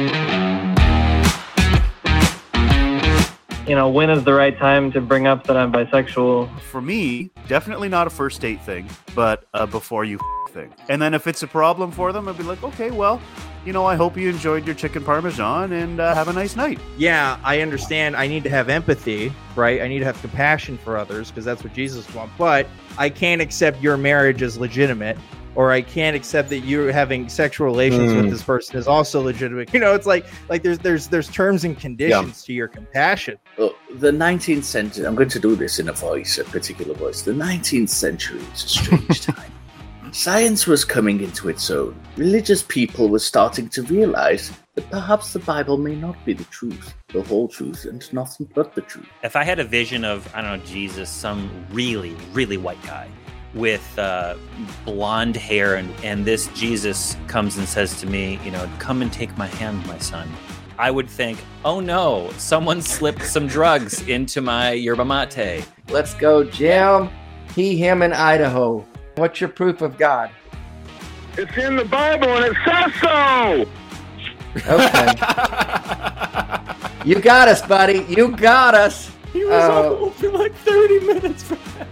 You know, when is the right time to bring up that I'm bisexual? For me, definitely not a first date thing, but a before you thing. And then if it's a problem for them, I'd be like, okay, well, you know, I hope you enjoyed your chicken parmesan and uh, have a nice night. Yeah, I understand. I need to have empathy, right? I need to have compassion for others because that's what Jesus wants. But I can't accept your marriage as legitimate. Or I can't accept that you're having sexual relations mm. with this person is also legitimate. You know, it's like like there's there's there's terms and conditions yeah. to your compassion. Well, the nineteenth century, I'm going to do this in a voice, a particular voice. The nineteenth century is a strange time. Science was coming into its own. Religious people were starting to realize that perhaps the Bible may not be the truth, the whole truth, and nothing but the truth. If I had a vision of, I don't know, Jesus, some really, really white guy, with uh, blonde hair, and, and this Jesus comes and says to me, you know, come and take my hand, my son. I would think, oh no, someone slipped some drugs into my yerba mate. Let's go, Jim. he, him in Idaho. What's your proof of God? It's in the Bible and it says so. Okay. You got us, buddy. You got us. He was Uh, on hold for like thirty minutes for that.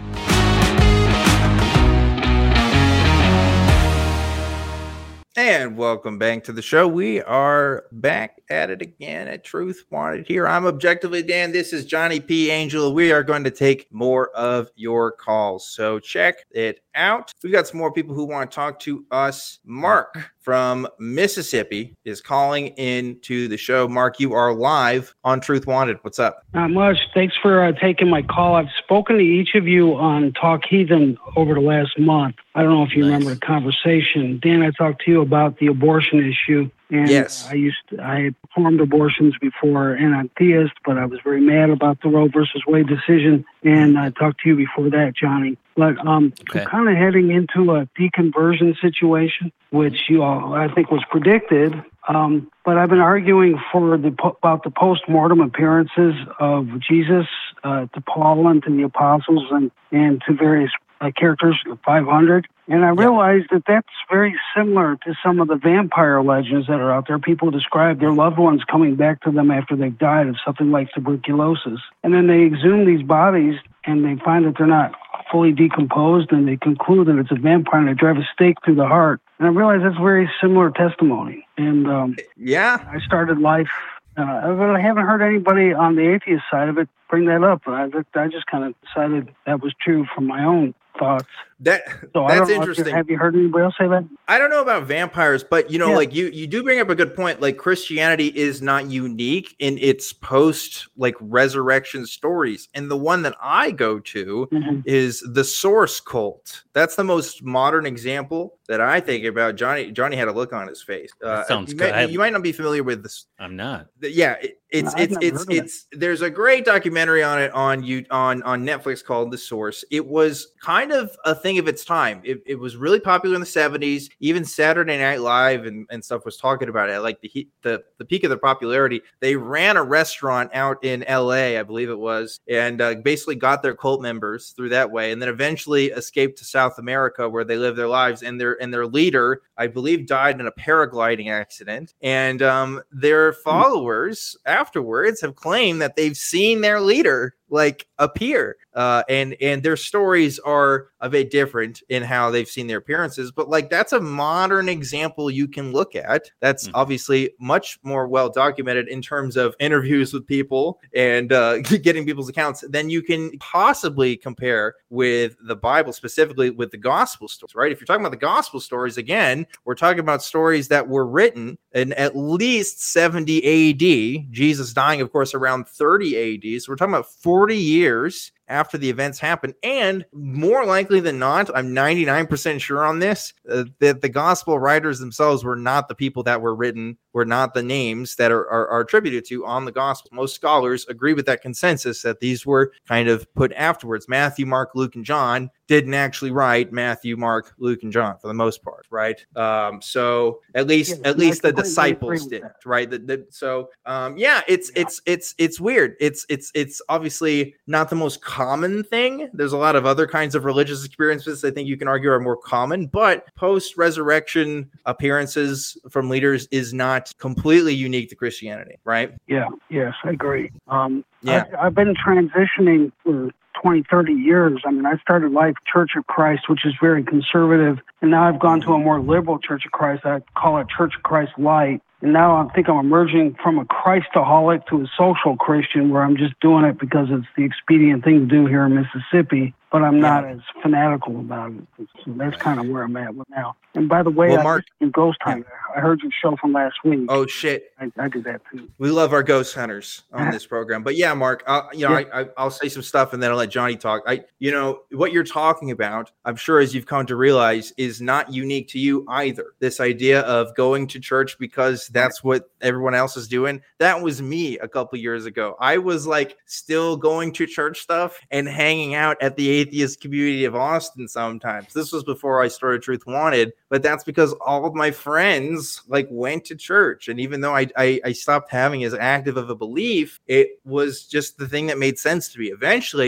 And welcome back to the show. We are back at it again at Truth Wanted here. I'm Objectively Dan. This is Johnny P. Angel. We are going to take more of your calls. So check it out. We've got some more people who want to talk to us. Mark from Mississippi is calling in to the show. Mark, you are live on Truth Wanted. What's up? Not much. Thanks for uh, taking my call. I've spoken to each of you on Talk Heathen over the last month. I don't know if you Nice. remember the conversation. Dan, I talked to you about the abortion issue. And Yes. I used to, I had performed abortions before, and I'm theist, but I was very mad about the Roe versus Wade decision. And I talked to you before that, Johnny. But um, Okay. I'm kind of heading into a deconversion situation, which you all, I think, was predicted. Um, but I've been arguing for the po- about the post-mortem appearances of Jesus uh, to Paul and to the apostles and, and to various uh, characters, five hundred. And I realized that that's very similar to some of the vampire legends that are out there. People describe their loved ones coming back to them after they've died of something like tuberculosis. And then they exhume these bodies and they find that they're not fully decomposed, and they conclude that it's a vampire, and they drive a stake through the heart. And I realized that's very similar testimony. And um, Yeah. I started life, uh, but I haven't heard anybody on the atheist side of it bring that up. I, I just kind of decided that was true from my own thoughts. That So I that's don't know if you- interesting. have you heard anybody else say that? I don't know about vampires, but you know, Yeah. like you, you do bring up a good point. Like Christianity is not unique in its post like resurrection stories. And the one that I go to Mhm. is the Source cult. That's the most modern example that I think about. Johnny, Johnny had a look on his face. Uh, sounds you good. Might, you might not be familiar with this. I'm not. The- yeah, it, it's I've it's never it's heard of it. it's there's a great documentary on it on you on on Netflix called The Source. It was kind of a thing of its time. It, it was really popular in the seventies. Even Saturday Night Live and, and stuff was talking about it. Like the heat, the the peak of their popularity. They ran a restaurant out in L A, I believe it was, and uh, basically got their cult members through that way, and then eventually escaped to South America where they live their lives. And their and their leader, I believe, died in a paragliding accident. And um, their followers afterwards have claimed that they've seen their leader like appear, uh, and and their stories are a bit different in how they've seen their appearances. But like that's a modern example you can look at. That's Mhm. obviously much more well documented in terms of interviews with people and uh, getting people's accounts than you can possibly compare with the Bible, specifically with the gospel stories. Right? If you're talking about the gospel stories, again, we're talking about stories that were written in at least seventy A D. Jesus dying, of course, around thirty A D. So we're talking about forty years after the events happened. And more likely than not, I'm ninety-nine percent sure on this, uh, that the gospel writers themselves were not the people that were written, were not the names that are, are, are attributed to on the gospel. Most scholars agree with that consensus that these were kind of put afterwards. Matthew, Mark, Luke, and John didn't actually write Matthew, Mark, Luke, and John for the most part, right? Um, so at least Yeah, at least I the completely disciples agree with did, that. right? The, the, so um, yeah, it's it's it's it's weird. It's it's it's obviously not the most common thing. There's a lot of other kinds of religious experiences I think you can argue are more common, but post-resurrection appearances from leaders is not completely unique to Christianity, right? Yeah, yes, I agree. Um, Yeah. I've, I've been transitioning for twenty, thirty years. I mean, I started Life Church of Christ, which is very conservative, and now I've gone to a more liberal Church of Christ. I call it Church of Christ Light. And now I think I'm emerging from a Christaholic to a social Christian, where I'm just doing it because it's the expedient thing to do here in Mississippi, but I'm not as fanatical about it. So that's kind of where I'm at with now. And by the way, Well, I Mark- used to do Ghost Hunter. I heard your show from last week. Oh shit. I, I did that too. We love our ghost hunters on this program, but yeah, Mark, I'll, you know, Yeah. I, I, I'll say some stuff and then I'll let Johnny talk. I, you know, what you're talking about, I'm sure as you've come to realize is not unique to you either. This idea of going to church because that's what everyone else is doing. That was me a couple years ago. I was like still going to church stuff and hanging out at the atheist community of Austin sometimes. This was before I started Truth Wanted, but that's because all of my friends like went to church. And even though I, I, I stopped having as active of a belief, it was just the thing that made sense to me. Eventually,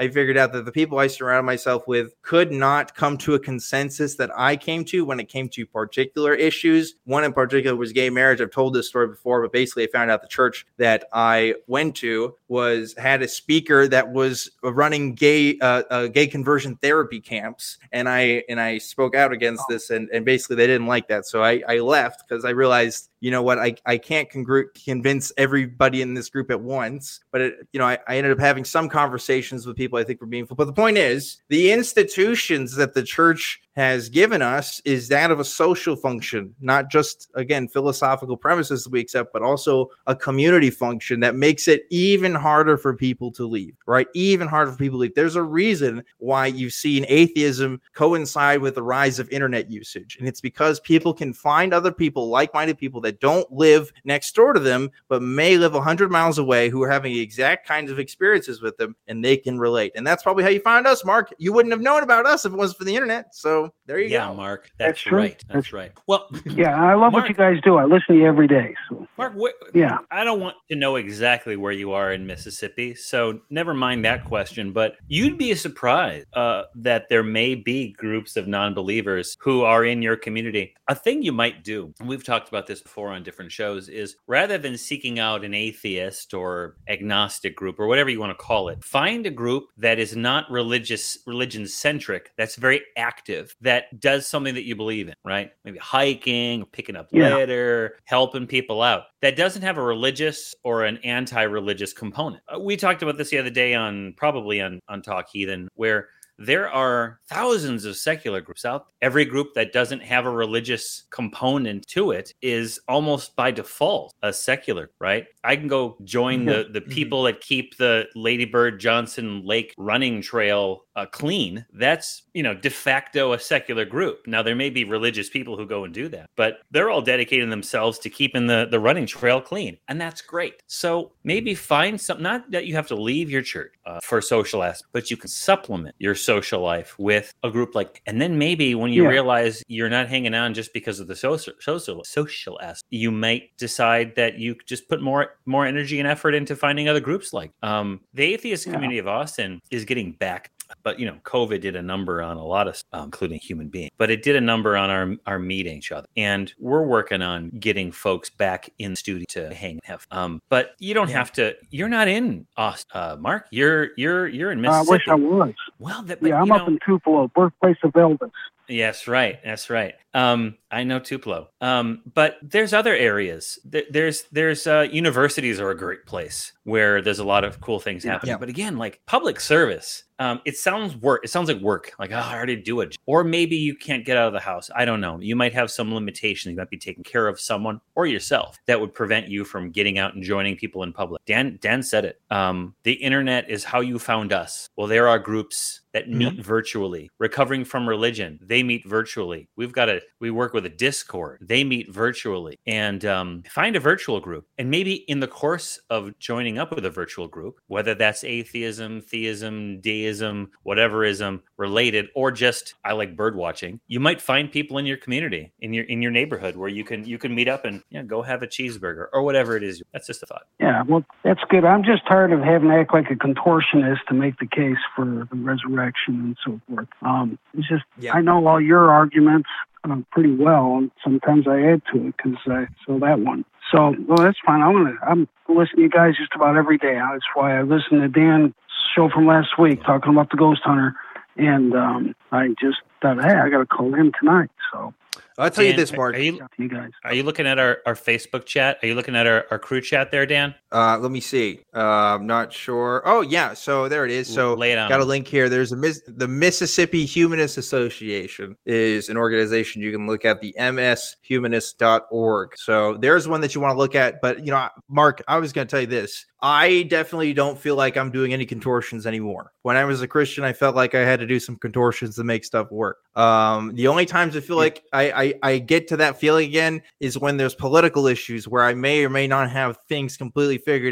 I figured out that the people I surrounded myself with could not come to a consensus that I came to when it came to particular issues. One in particular was gay marriage. I've told this story before, but basically I found out the church that I went to was had a speaker that was running gay uh, uh, gay conversion therapy camps, and I and I spoke out against this, and, and basically they didn't like that, so I, I left because I realized, you know what, I, I can't congr- convince everybody in this group at once, but it, you know I, I ended up having some conversations with people I think were meaningful. But the point is, the institutions that the church has given us is that of a social function, not just, again, philosophical premises that we accept, but also a community function that makes it even harder for people to leave, right? Even harder for people to leave. There's a reason why you've seen atheism coincide with the rise of internet usage. And it's because people can find other people, like-minded people that don't live next door to them, but may live one hundred miles away, who are having the exact kinds of experiences with them, and they can relate. And that's probably how you found us, Mark. You wouldn't have known about us if it wasn't for the internet. So there you yeah, go. Mark. That's, That's true. right. That's, that's right. Well, yeah, I love Mark, what you guys do. I listen to you every day. So. Mark, wh- yeah, I don't want to know exactly where you are in Mississippi, so never mind that question. But you'd be surprised uh, that there may be groups of non-believers who are in your community. A thing you might do, and we've talked about this before on different shows, is rather than seeking out an atheist or agnostic group or whatever you want to call it, find a group that is not religious, religion-centric, that's very active, that does something that you believe in, right? Maybe hiking, picking up Yeah. litter, helping people out. That doesn't have a religious or an anti-religious component. Uh, we talked about this the other day on probably on, on Talk Heathen, where there are thousands of secular groups out there. Every group that doesn't have a religious component to it is almost by default a secular, right? I can go join the, the people that keep the Lady Bird Johnson Lake running trail uh, clean. That's, you know, de facto a secular group. Now, there may be religious people who go and do that, but they're all dedicating themselves to keeping the, the running trail clean. And that's great. So maybe find something, not that you have to leave your church uh, for social aspects, but you can supplement your social life with a group like, and then maybe when you Yeah. realize you're not hanging on just because of the social social social aspect, you might decide that you just put more more energy and effort into finding other groups. Like um, the atheist Yeah. community of Austin is getting back. But, you know, COVID did a number on a lot of, um, including human beings, but it did a number on our, our meeting each other. And we're working on getting folks back in studio to hang and have. Um, but you don't Yeah. have to, you're not in Austin, uh, Mark. You're, you're, you're in I Mississippi. wish I was. Well, that, but, Yeah, I'm you up know, in Tupelo, birthplace of Elvis. Yes, right. That's right. Um, I know Tupelo. Um, but there's other areas. There, there's there's uh, universities are a great place where there's a lot of cool things happening. Yeah. But again, like public service, um, it sounds work. It sounds like work. Like, oh, I already do it. Or maybe you can't get out of the house. I don't know. You might have some limitations. You might be taking care of someone or yourself that would prevent you from getting out and joining people in public. Dan Dan said it. Um, the internet is how you found us. Well, there are groups that meet virtually. Recovering from Religion, they meet virtually. We've got a, we work with a Discord. They meet virtually. And um, find a virtual group. And maybe in the course of joining up with a virtual group, whether that's atheism, theism, deism, whatever ism related, or just I like bird watching, you might find people in your community, in your in your neighborhood, where you can you can meet up and, you know, go have a cheeseburger or whatever it is. That's just a thought. Yeah, well, that's good. I'm just tired of having to act like a contortionist to make the case for the resurrection and so forth. Um, it's just, Yeah. I know all your arguments uh, pretty well, and sometimes I add to it because I so that one. So, well, that's fine. I'm gonna I'm listening to you guys just about every day. That's why I listened to Dan's show from last week talking about the ghost hunter, and um, I just thought, hey, I got to call him tonight. So. I'll tell you Dan, this, Mark. Are you, To you guys. are you looking at our, our Facebook chat? Are you looking at our, our crew chat there, Dan? Uh, let me see. Uh, I'm not sure. Oh, yeah. So there it is. So Lay it on got a them. link here. There's a Miss, the Mississippi Humanist Association is an organization you can look at, the m s humanist dot org. So there's one that you want to look at. But, you know, Mark, I was going to tell you this. I definitely don't feel like I'm doing any contortions anymore. When I was a Christian, I felt like I had to do some contortions to make stuff work. Um, the only times I feel like I, I, I get to that feeling again is when there's political issues where I may or may not have things completely figured out.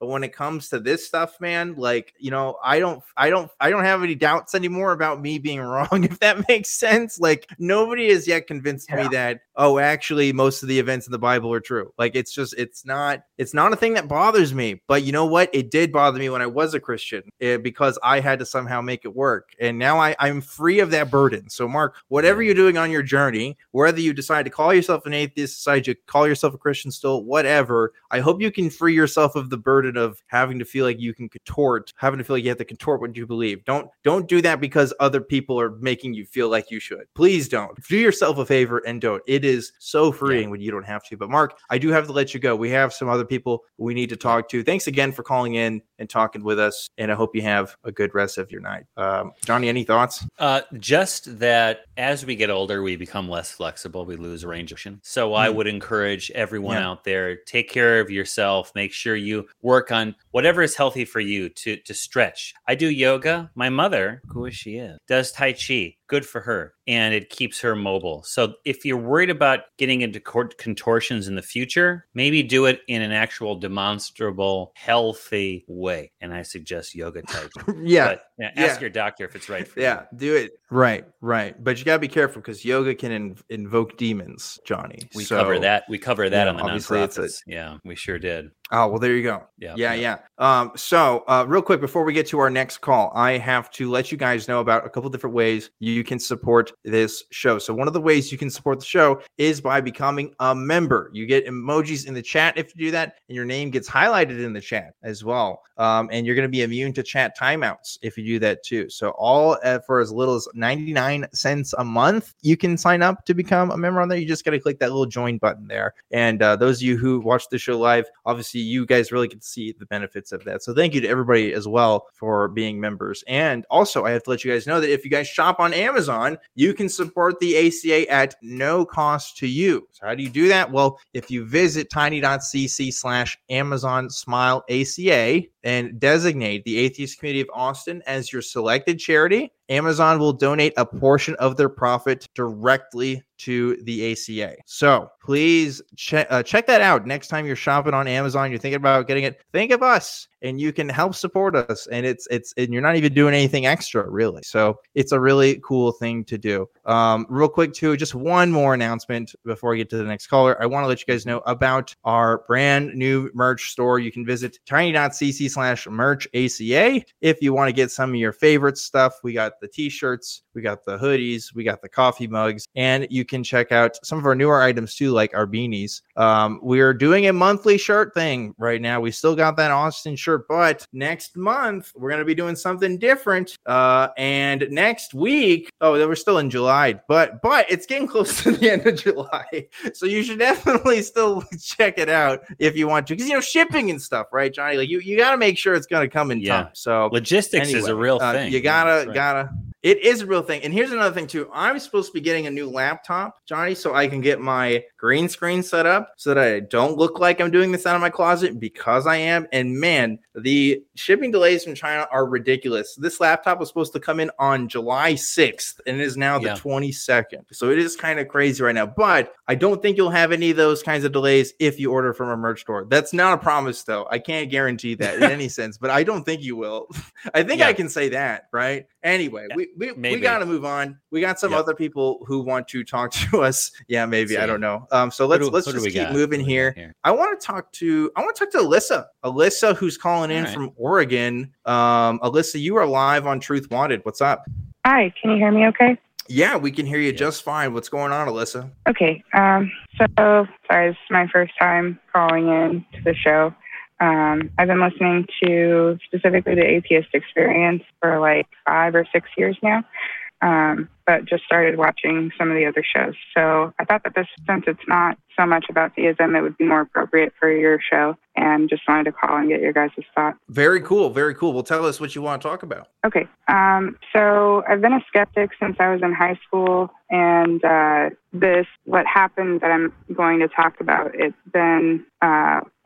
But when it comes to this stuff, man, like, you know, I don't, I don't, I don't have any doubts anymore about me being wrong, if that makes sense. Like, nobody has yet convinced yeah. me that, oh, actually, most of the events in the Bible are true. Like, it's just, it's not, it's not a thing that bothers me. But you know what? It did bother me when I was a Christian eh, because I had to somehow make it work. And now I, I'm free of that burden. So, Mark, whatever you're doing on your journey, whether you decide to call yourself an atheist, decide to call yourself a Christian still, whatever, I hope you can free yourself of the burden of having to feel like you can contort, having to feel like you have to contort what you believe. Don't don't do that because other people are making you feel like you should. Please don't. Do yourself a favor and don't. It is so freeing yeah. when you don't have to. But Mark, I do have to let you go. We have some other people we need to talk to. Thanks again for calling in and talking with us. And I hope you have a good rest of your night. Um, Johnny, any thoughts? Uh, just that as we get older, we become less flexible. We lose range of motion. So mm. I would encourage everyone yeah. out there, take care of yourself. Make sure you work on whatever is healthy for you to, to stretch. I do yoga. My mother, who is she is, does Tai Chi. Good for her. And it keeps her mobile. So if you're worried about getting into contortions in the future, maybe do it in an actual demonstrable, healthy way. And I suggest yoga type. yeah. But, yeah. Ask yeah. your doctor if it's right for yeah, you. Yeah, do it. Right, right. But you got to be careful because yoga can inv- invoke demons, Johnny. We so, cover that. We cover that yeah, on the nonprofits. A, yeah, we sure did. Oh, well, there you go. Yeah, yeah, yeah. yeah. Um, so uh, real quick, before we get to our next call, I have to let you guys know about a couple different ways you can support this show. So one of the ways you can support the show is by becoming a member. You get emojis in the chat if you do that, and your name gets highlighted in the chat as well. Um, and you're going to be immune to chat timeouts if you do that too. So all uh, for as little as ninety-nine cents a month, you can sign up to become a member on there. You just got to click that little join button there. And uh, those of you who watch the show live, obviously you guys really get to see the benefits of that. So thank you to everybody as well for being members. And also I have to let you guys know that if you guys shop on Amazon, you can support the A C A at no cost to you. So how do you do that? Well, if you visit tiny.cc slash Amazon Smile A C A and designate the Atheist Community of Austin as your selected charity, Amazon will donate a portion of their profit directly to the A C A. So please check uh, check that out. Next time you're shopping on Amazon, you're thinking about getting it, think of us and you can help support us. And it's it's and you're not even doing anything extra, really. So it's a really cool thing to do. Um, real quick, too, just one more announcement before we get to the next caller. I want to let you guys know about our brand new merch store. You can visit tiny.cc slash merch ACA if you want to get some of your favorite stuff. We got the t-shirts, we got the hoodies, we got the coffee mugs, and you can check out some of our newer items too, like our beanies. Um, we're doing a monthly shirt thing right now. We still got that Austin shirt, but next month we're going to be doing something different. Uh, and next week, oh, we're still in July, but but it's getting close to the end of July, so you should definitely still check it out if you want to, because you know shipping and stuff, right, Johnny? Like you, you got to make sure it's going to come in yeah. time. So logistics anyway, is a real uh, thing. You gotta right. gotta. It is a real thing. And here's another thing, too. I'm supposed to be getting a new laptop, Johnny, so I can get my green screen set up so that I don't look like I'm doing this out of my closet, because I am. And, man, the shipping delays from China are ridiculous. This laptop was supposed to come in on July sixth, and it is now the yeah. twenty-second. So it is kind of crazy right now. But I don't think you'll have any of those kinds of delays if you order from a merch store. That's not a promise, though. I can't guarantee that in any sense, but I don't think you will. I think yeah. I can say that, right? Anyway, yeah. we We, we got to move on. We got some yep. other people who want to talk to us. Yeah, maybe. I don't know. Um, so let's do, let's just keep got? moving here. here. I want to talk to I want to talk to Alyssa. Alyssa, who's calling in right. from Oregon. Um, Alyssa, you are live on Truth Wanted. What's up? Hi, can you hear me okay? Yeah, we can hear you yeah. just fine. What's going on, Alyssa? Okay. Um, so sorry, this is my first time calling in to the show. Um, I've been listening to specifically the Atheist Experience for like five or six years now, um, but just started watching some of the other shows. So I thought that this, since it's not so much about theism, it would be more appropriate for your show, and just wanted to call and get your guys' thoughts. Very cool. Very cool. Well, tell us what you want to talk about. Okay. Um, so I've been a skeptic since I was in high school, and uh, this, what happened that I'm going to talk about, it's been uh,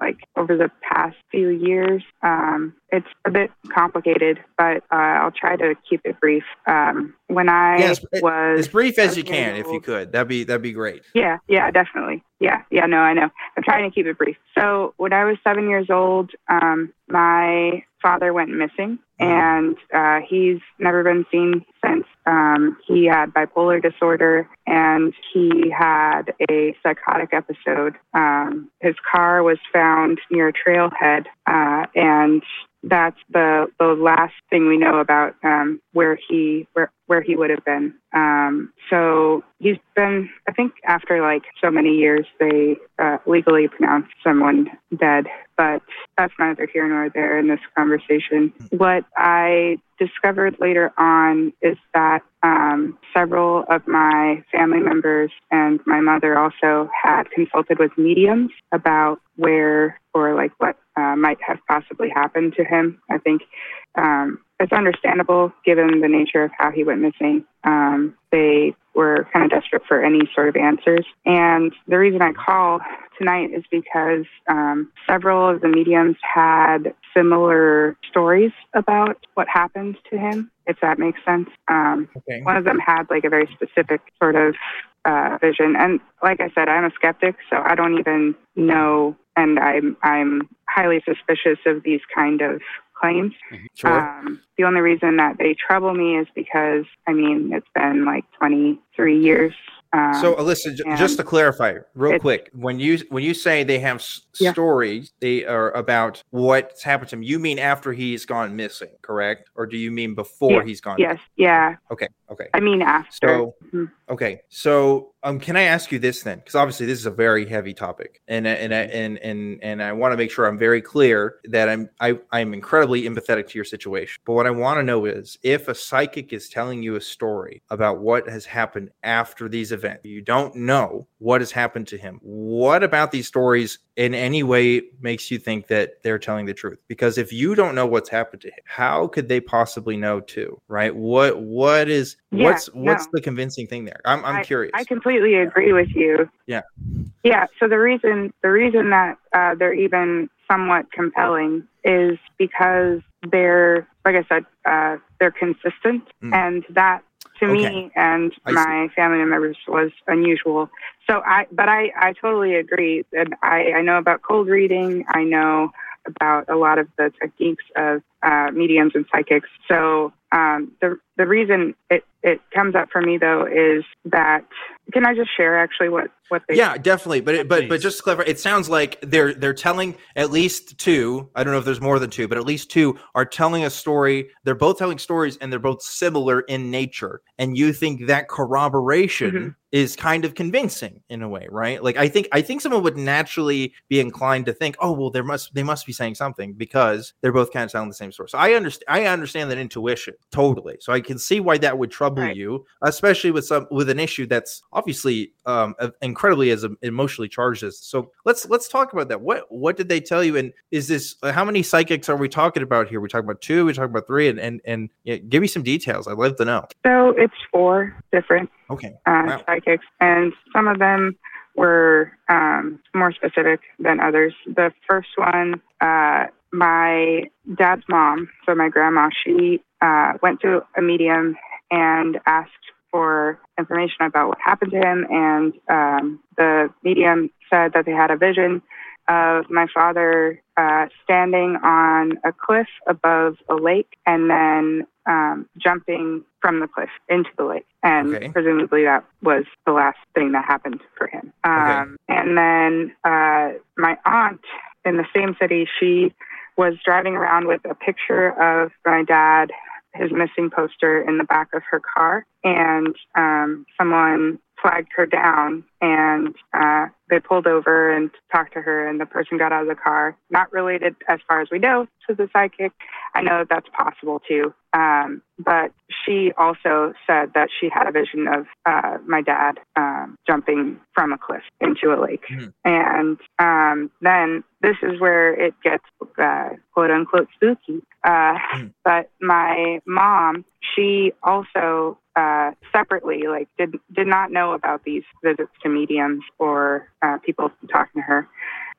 like over the past few years. Um, it's a bit complicated, but uh, I'll try to keep it brief. Um, when I yes, was as brief as you seven years can, if you old- could, that'd be that'd be great. Yeah, yeah, definitely. Yeah, yeah, no, I know. I'm trying to keep it brief. So when I was seven years old, um, my father went missing, and uh, he's never been seen since. Um, he had bipolar disorder, and he had a psychotic episode. Um, his car was found near a trailhead, uh, and that's the the last thing we know about um, where he where where he would have been. Um, so he's been, I think, after like so many years, they uh, legally pronounced someone dead. But that's neither here nor there in this conversation. What I discovered later on is that um, several of my family members and my mother also had consulted with mediums about where or like what uh, might have possibly happened to him. I think um, it's understandable given the nature of how he went missing. Um, they were kind of desperate for any sort of answers. And the reason I call tonight is because um, several of the mediums had similar stories about what happened to him, if that makes sense. Um, Okay. One of them had like a very specific sort of uh, vision. And like I said, I'm a skeptic, so I don't even know, and I'm, I'm highly suspicious of these kind of claims. Sure. Um, the only reason that they trouble me is because, I mean, it's been like twenty-three years. Um, So, Alyssa, j- and just to clarify, real it's- quick, when you when you say they have s- Yeah. stories, they are about what's happened to him. You mean after he's gone missing, correct? Or do you mean before Yeah, he's gone? yes, yeah. Okay. Okay. I mean, after. So, Mhm. okay. So, um, can I ask you this then? Because obviously this is a very heavy topic, and and and and and I want to make sure I'm very clear that I'm I I'm incredibly empathetic to your situation. But what I want to know is if a psychic is telling you a story about what has happened after these events, you don't know what has happened to him. What about these stories in any way makes you think that they're telling the truth? Because if you don't know what's happened to him, how could they possibly know too? Right? What what is Yeah, what's what's no. the convincing thing there? I'm I'm I, curious. I completely agree with you. Yeah. Yeah. So the reason the reason that uh, they're even somewhat compelling is because they're, like I said, uh, they're consistent, Mm. and that to Okay. me and I see. my family members was unusual. So I, but I, I totally agree. And I, I know about cold reading. I know about a lot of the techniques of uh, mediums and psychics. So um, the the reason it, it comes up for me though is that, can I just share actually what what they Yeah, definitely. But it, but but Please. just to clarify, it sounds like they're they're telling at least two. I don't know if there's more than two, but at least two are telling a story. They're both telling stories, and they're both similar in nature. And you think that corroboration Mhm. is kind of convincing in a way, right? Like I think I think someone would naturally be inclined to think, oh well, there must they must be saying something because they're both kind of telling the same story. So I understand I understand that intuition totally. So I can see why that would trouble Right. you, especially with some with an issue that's obviously um, incredibly as emotionally charged as. So let's let's talk about that. What what did they tell you? And is this uh, how many psychics are we talking about here? We're talking about two. We're talking about three. And and and yeah, give me some details. I'd love to know. So it's four different Okay. uh, Wow. psychics, and some of them were um, more specific than others. The first one, uh, my dad's mom, so my grandma, she uh, went to a medium and asked for information about what happened to him, and um, the medium said that they had a vision of my father uh, standing on a cliff above a lake and then um, jumping from the cliff into the lake. And Okay. presumably that was the last thing that happened for him. Um, And then uh, my aunt in the same city, she was driving around with a picture of my dad, his missing poster, in the back of her car. And um, someone flagged her down, and uh, they pulled over and talked to her, and the person got out of the car. Not related, as far as we know, to the psychic. I know that that's possible too. Um, but she also said that she had a vision of uh, my dad um, jumping from a cliff into a lake. Mhm. And um, then this is where it gets uh, quote unquote spooky. Uh, Mm. But my mom, she also uh, separately, like, did did not know about these visits to mediums or uh, people talking to her.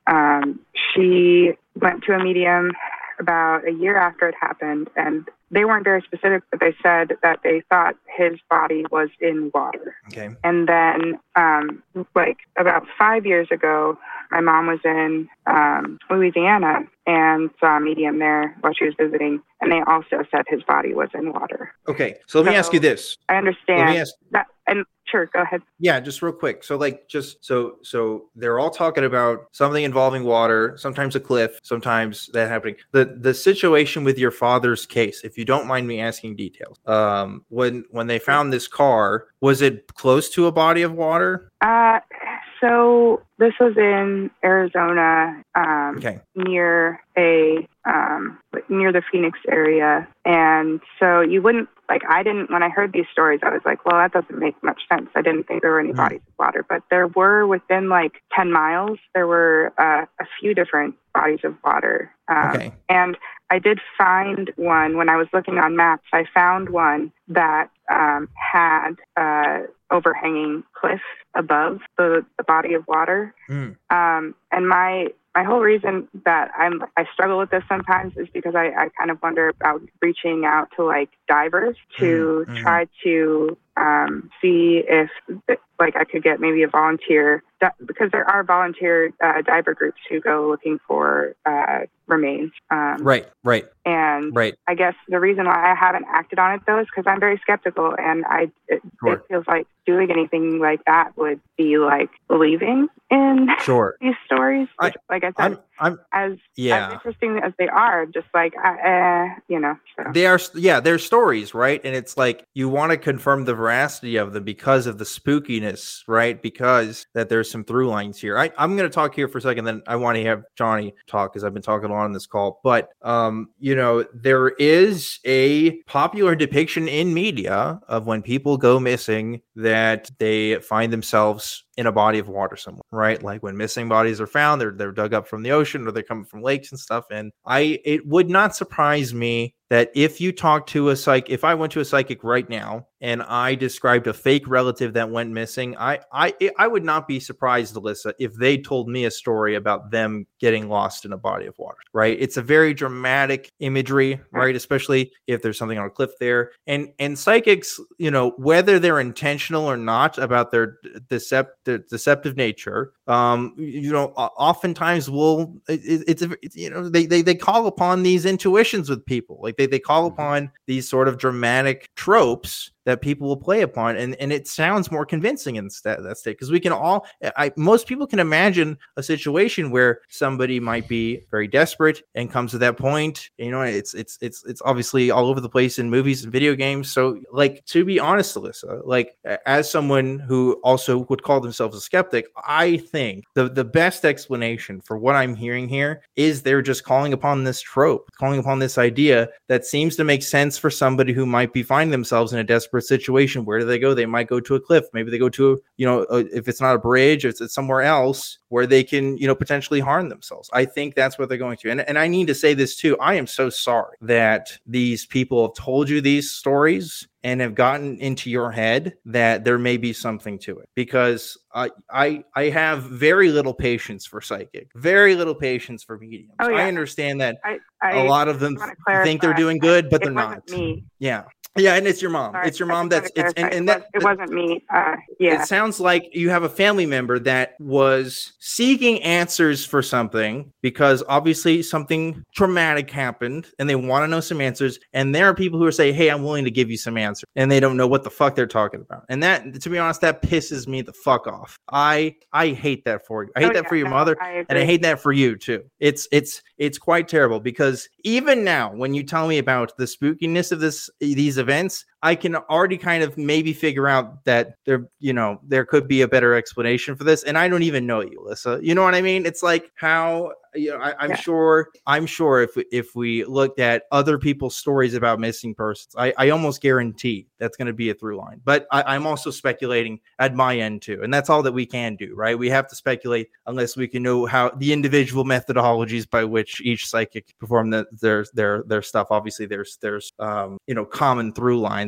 um, she went to a medium about a year after it happened, and they weren't very specific, but they said that they thought his body was in water. Okay. And then, um, like about five years ago, my mom was in um, Louisiana and saw a medium there while she was visiting, and they also said his body was in water. Okay, so let me So, ask you this. I understand Let me ask- that, and sure, go ahead. Yeah, just real quick. So, like, just so so they're all talking about something involving water, sometimes a cliff, sometimes that happening. The the situation with your father's case, if you don't mind me asking details, um, when when they found this car, was it close to a body of water? Uh, so this was in Arizona, um, Okay. near a um, near the Phoenix area, and so you wouldn't like. I didn't when I heard these stories, I was like, well, that doesn't make much sense. I didn't think there were any Mm. bodies of water, but there were within like ten miles. There were uh, a few different bodies of water, um, Okay. and I did find one when I was looking on maps. I found one that um, had uh, overhanging cliff above the, the body of water. Mm. Um, and my my whole reason that I'm I struggle with this sometimes is because I, I kind of wonder about reaching out to like divers to Mm, mm. try to um, see if like I could get maybe a volunteer di- because there are volunteer uh, diver groups who go looking for uh, remains. Um, Right, right, And right. I guess the reason why I haven't acted on it though is because I'm very skeptical, and I it, Sure. it feels like doing anything like that would be like believing in Sure. these stories. I- Which, like I said, I'm, I'm, as yeah. as interesting as they are, just like uh, you know. So. They are, yeah, they're stories, right? And it's like you want to confirm the veracity of them because of the spookiness, right? Because that there's some through lines here. I, I'm going to talk here for a second, then I want to have Johnny talk because I've been talking a lot on this call. But, um, you know, there is a popular depiction in media of when people go missing that they find themselves in a body of water somewhere, right? Like when missing bodies are found, they're they're dug up from the ocean or they're coming from lakes and stuff. And I, it would not surprise me that if you talk to a psych, if I went to a psychic right now and I described a fake relative that went missing, I, I, I would not be surprised, Alyssa, if they told me a story about them getting lost in a body of water, right? It's a very dramatic imagery, right? Especially if there's something on a cliff there. And, and psychics, you know, whether they're intentional or not about their decept, their deceptive nature, um, you know, oftentimes will, it, it's, a, it's, you know, they, they, they call upon these intuitions with people. Like they, they call upon these sort of dramatic tropes that people will play upon, and, and it sounds more convincing in that, that state because we can all, I, most people can imagine a situation where somebody might be very desperate and comes to that point. You know, it's it's it's it's obviously all over the place in movies and video games. So, like, to be honest, Alyssa, like as someone who also would call themselves a skeptic, I think the the best explanation for what I'm hearing here is they're just calling upon this trope, calling upon this idea that seems to make sense for somebody who might be finding themselves in a desperate situation. Where do they go? They might go to a cliff. Maybe they go to, you know, a, if it's not a bridge, if it's somewhere else where they can, you know, potentially harm themselves. I think that's what they're going to. And, and I need to say this too. I am so sorry that these people have told you these stories and have gotten into your head that there may be something to it, because I I I have very little patience for psychic, very little patience for mediums. Oh, yeah. I understand that I, I a lot of them wanna think they're clarify. doing good, but It they're wasn't not. Me. Yeah. Yeah, and it's your mom. Sorry, it's your I mom just that's wanna it's and, clarify. and It that was- it wasn't me. Uh, yeah. It sounds like you have a family member that was seeking answers for something because obviously something traumatic happened and they want to know some answers. And there are people who are saying, hey, I'm willing to give you some answers. And they don't know what the fuck they're talking about. And that, to be honest, that pisses me the fuck off. I I hate that for you. I hate Oh, that yeah, for your no, mother. I And I agree. hate that for you too. It's it's it's quite terrible because even now, when you tell me about the spookiness of this these events, I can already kind of maybe figure out that there, you know, there could be a better explanation for this. And I don't even know you, Alyssa. You know what I mean? It's like how, you know, I, I'm Yeah. sure, I'm sure if we, if we looked at other people's stories about missing persons, I, I almost guarantee that's going to be a through line. But I, I'm also speculating at my end too, and that's all that we can do, right? We have to speculate unless we can know how the individual methodologies by which each psychic perform the, their their their stuff. Obviously, there's there's um, you know, common through lines.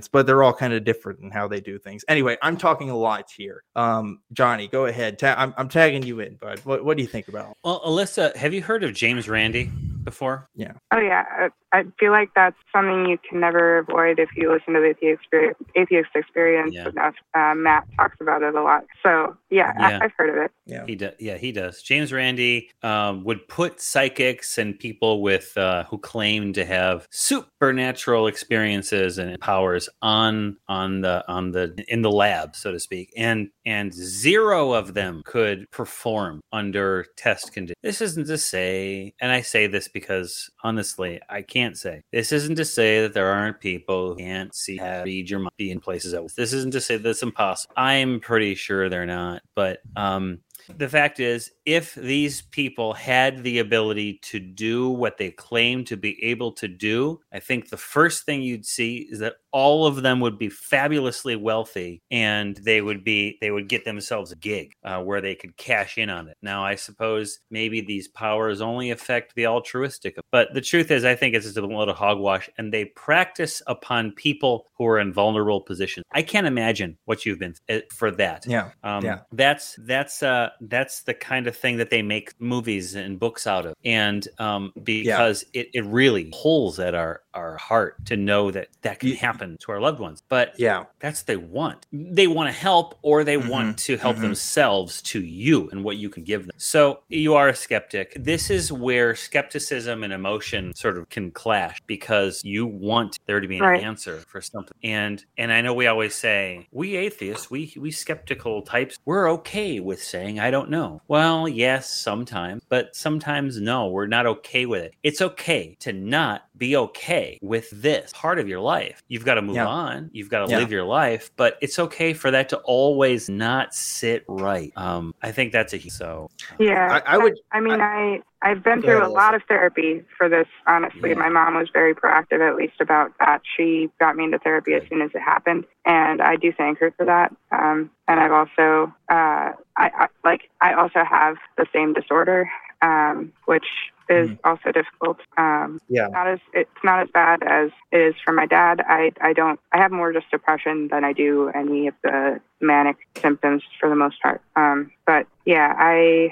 but they're all kind of different in how they do things. Anyway, I'm talking a lot here. Um, Johnny, go ahead. Ta- I'm, I'm tagging you in, bud. What, what do you think about it? Well, Alyssa, have you heard of James Randi before? Yeah. Oh, yeah. I, I feel like that's something you can never avoid if you listen to the atheist experience. Atheist experience Yeah. enough. Uh, Matt talks about it a lot. So, yeah, Yeah. I, I've heard of it. Yeah. He does. Yeah, he does. James Randi um, would put psychics and people with uh, who claim to have supernatural experiences and powers on on the on the in the lab, so to speak, and and zero of them could perform under test conditions. This isn't to say, and I say this because honestly, I can't say this isn't to say that there aren't people who can't see, have, read your mind, be in places that this isn't to say that's impossible. I'm pretty sure they're not, but um. The fact is, if these people had the ability to do what they claim to be able to do, I think the first thing you'd see is that all of them would be fabulously wealthy, and they would be they would get themselves a gig uh, where they could cash in on it. Now, I suppose maybe these powers only affect the altruistic, but the truth is, I think it's just a load of hogwash, and they practice upon people who are in vulnerable positions. I can't imagine what you've been th- for that. Yeah, um, yeah. That's that's uh, that's the kind of thing that they make movies and books out of, and um, because yeah. it, it really pulls at our, our heart to know that that can happen to our loved ones. But yeah, that's what they want. They want to help, or they mm-hmm. want to help mm-hmm. themselves to you and what you can give them. So you are a skeptic. This is where skepticism and emotion sort of can clash, because you want there to be an right. answer for something. And and I know we always say, we atheists, we we skeptical types, we're okay with saying, I don't know. Well, yes, sometimes, but sometimes no, we're not okay with it. It's okay to not be okay with this part of your life. You've got to move yeah. on. You've got to yeah. live your life, but it's okay for that to always not sit right. Um, I think that's a so. Yeah, I, I would. I, I mean, I, I I've been Go through ahead, a lot of therapy for this. Honestly, yeah. my mom was very proactive, at least about that. She got me into therapy as soon as it happened, and I do thank her for that. Um, and I've also, uh, I, I like, I also have the same disorder, um, which is mm. also difficult. Um, yeah. Not as it's not as bad as it is for my dad. I I don't. I have more just depression than I do any of the manic symptoms for the most part. Um, but yeah, I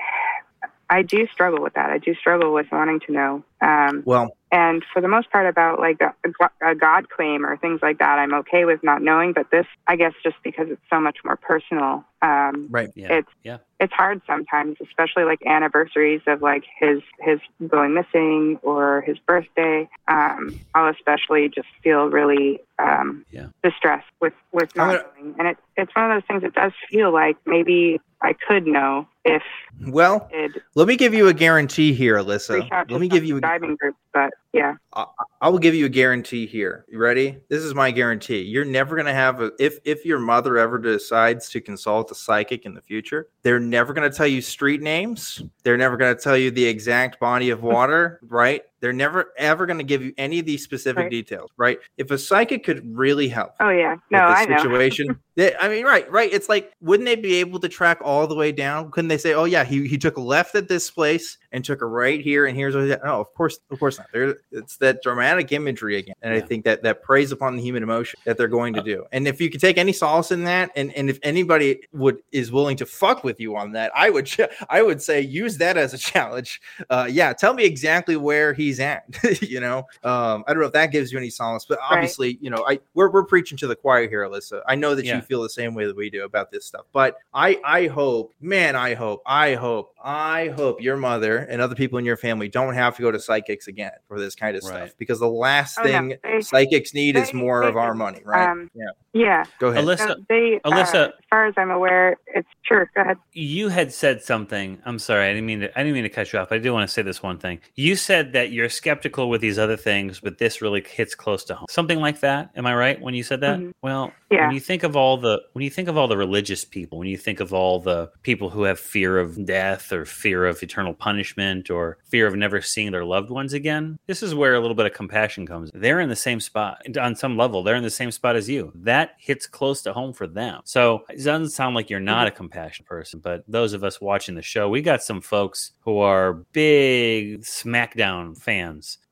I do struggle with that. I do struggle with wanting to know. Um, well. And for the most part about like a, a God claim or things like that, I'm okay with not knowing. But this, I guess, just because it's so much more personal, um, right? Yeah. It's yeah. it's hard sometimes, especially like anniversaries of like his his going missing or his birthday. Um, I'll especially just feel really um, yeah. distressed with with not gonna... knowing. And it it's one of those things. It does feel like maybe I could know if. Well, let me give you a guarantee here, Alyssa. Let me give you a diving group, but yeah, I, I will give you a guarantee here. You ready? This is my guarantee. You're never going to have a if if your mother ever decides to consult a psychic in the future, they're never going to tell you street names. They're never going to tell you the exact body of water, right? They're never ever going to give you any of these specific right. details, right? If a psychic could really help, oh yeah, no, with I this situation, know. they, I mean, right, right. It's like, wouldn't they be able to track all the way down? Couldn't they say, oh yeah, he he took a left at this place and took a right here, and here's what he did? No, of course, of course not. There, it's that dramatic imagery again, and yeah. I think that that preys upon the human emotion that they're going to do. And if you could take any solace in that, and and if anybody would is willing to fuck with you on that, I would I would say use that as a challenge. Uh, yeah, tell me exactly where he's at. You know, um, I don't know if that gives you any solace, but obviously, right. you know, I we're we're preaching to the choir here, Alyssa. I know that yeah. you feel the same way that we do about this stuff, but I I hope, man, I hope, I hope, I hope your mother and other people in your family don't have to go to psychics again for this kind of right. stuff, because the last oh, thing no. they, psychics need they, is more they, of our money, right? Um, yeah, yeah. Go ahead, Alyssa. So they, Alyssa, uh, as far as I'm aware, it's sure. Go ahead. You had said something. I'm sorry, I didn't mean to. I didn't mean to cut you off. But I do want to say this one thing. You said that you're skeptical with these other things, but this really hits close to home. Something like that. Am I right when you said that? Mm-hmm. Well, yeah. when you think of all the when you think of all the religious people, when you think of all the people who have fear of death or fear of eternal punishment or fear of never seeing their loved ones again, this is where a little bit of compassion comes. They're in the same spot on some level. They're in the same spot as you. That hits close to home for them. So it doesn't sound like you're not a compassionate person, but those of us watching the show, we got some folks who are big SmackDown fans.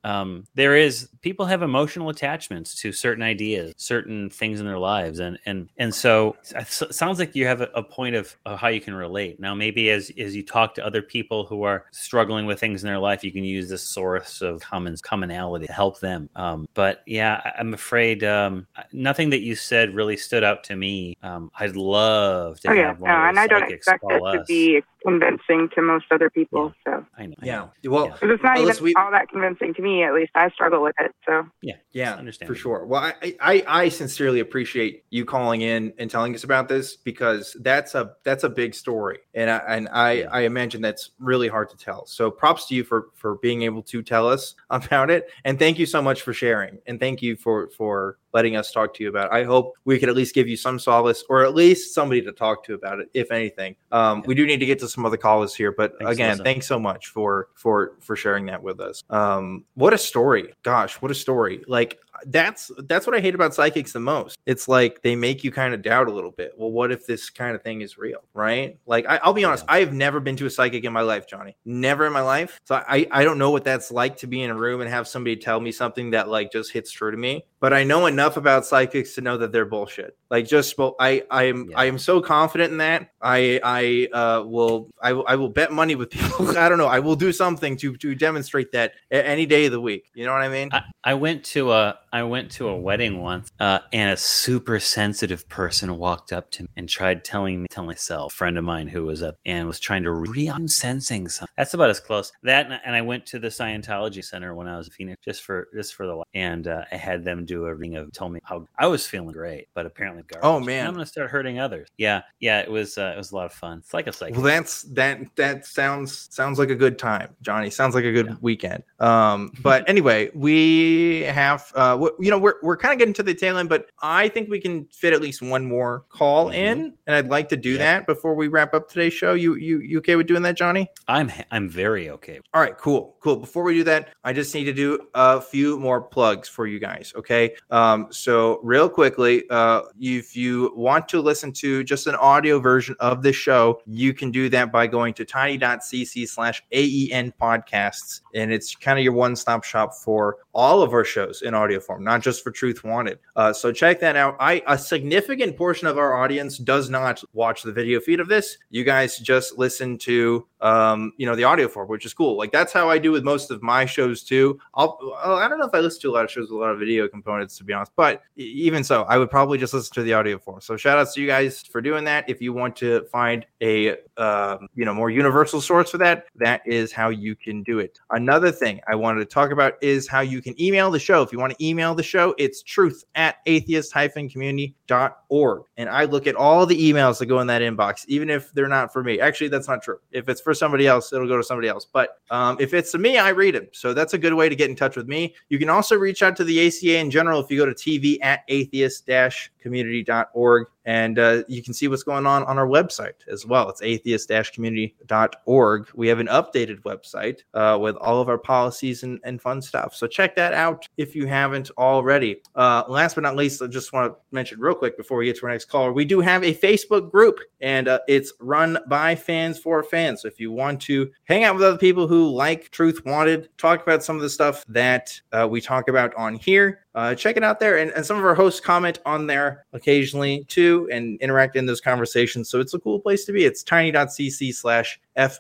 um, there is people have emotional attachments to certain ideas, certain things in their lives, and and and so it sounds like you have a, a point of, of how you can relate. Now, maybe as as you talk to other people who are struggling with things in their life, you can use this source of common commonality to help them. Um, but yeah, I, I'm afraid um, nothing that you said really stood out to me. Um, I'd love to oh, yeah, have one no, of those and I don't psychics expect call it to us. be convincing to most other people. Yeah. So I know. I Yeah. know. Well, Yeah. because it's not Ellis, even we- all that convincing to me. At least I struggle with it. So Yeah. Yeah, understand for sure. Well, I, I I sincerely appreciate you calling in and telling us about this, because that's a that's a big story, and I and I Yeah. I imagine that's really hard to tell. So props to you for for being able to tell us about it, and thank you so much for sharing, and thank you for for letting us talk to you about it. I hope we could at least give you some solace, or at least somebody to talk to about it, if anything. Um, Yeah. We do need to get to some other callers here, but Thanks, again, Alyssa. thanks so much for for for sharing that with us. Um, what a story! Gosh, what a story! Like. That's that's what I hate about psychics the most. It's like they make you kind of doubt a little bit. Well, what if this kind of thing is real, right? Like I, I'll be honest, Yeah. I have never been to a psychic in my life, Johnny. Never in my life. So I I don't know what that's like to be in a room and have somebody tell me something that like just hits true to me. But I know enough about psychics to know that they're bullshit. Like just I I am Yeah. I am so confident in that. I I uh, will I will I will bet money with people. I don't know. I will do something to to demonstrate that any day of the week. You know what I mean? I, I went to a I went to a wedding once, uh, and a super sensitive person walked up to me and tried telling me, tell myself, a friend of mine who was up and was trying to re I'm sensing something. That's about as close. That and, and I went to the Scientology Center when I was in Phoenix just for just for the and uh, I had them do a ring of told me how I was feeling great, but apparently garbage. Oh, man. And I'm gonna start hurting others. Yeah, yeah, it was uh, it was a lot of fun. It's like a psychic. Well, that's that. That sounds sounds like a good time, Johnny. Sounds like a good Yeah. weekend. Um, but anyway, we have, uh, w- you know, we're we're kind of getting to the tail end, but I think we can fit at least one more call Mhm. in, and I'd like to do Yeah. that before we wrap up today's show. You you you okay with doing that, Johnny? I'm I'm very okay. All right, cool, cool. Before we do that, I just need to do a few more plugs for you guys, okay? Um, so real quickly, uh, if you want to listen to just an audio version of this show, you can do that by going to tiny.cc slash AEN podcasts, and it's kind of your one-stop shop for all of our shows in audio form, not just for Truth Wanted. Uh, so check that out. I a significant portion of our audience does not watch the video feed of this. You guys just listen to um, you know, the audio form, which is cool. Like that's how I do with most of my shows too. I'll, I don't know if I listen to a lot of shows with a lot of video components, to be honest, but e- even so, I would probably just listen to the audio form. So shout outs to you guys for doing that. If you want to find a, um, you know, more universal source for that, that is how you can do it. Another thing I wanted to talk about is how you can email the show. If you want to email the show, it's truth at atheist community dot org. And I look at all the emails that go in that inbox, even if they're not for me. Actually, that's not true. If it's for somebody else, it'll go to somebody else. But um, if it's to me, I read them. So that's a good way to get in touch with me. You can also reach out to the A C A in general if you go to T V at atheist community dot org. And uh, you can see what's going on on our website as well. It's atheist community dot org. We have an updated website uh, with all of our policies and, and fun stuff. So check that out if you haven't already. Uh, last but not least, I just want to mention real quick before we get to our next caller, we do have a Facebook group, and uh, it's run by fans for fans. So if you want to hang out with other people who like Truth Wanted, talk about some of the stuff that uh, we talk about on here, Uh, check it out there. And, and some of our hosts comment on there occasionally too and interact in those conversations. So it's a cool place to be. It's tiny.cc slash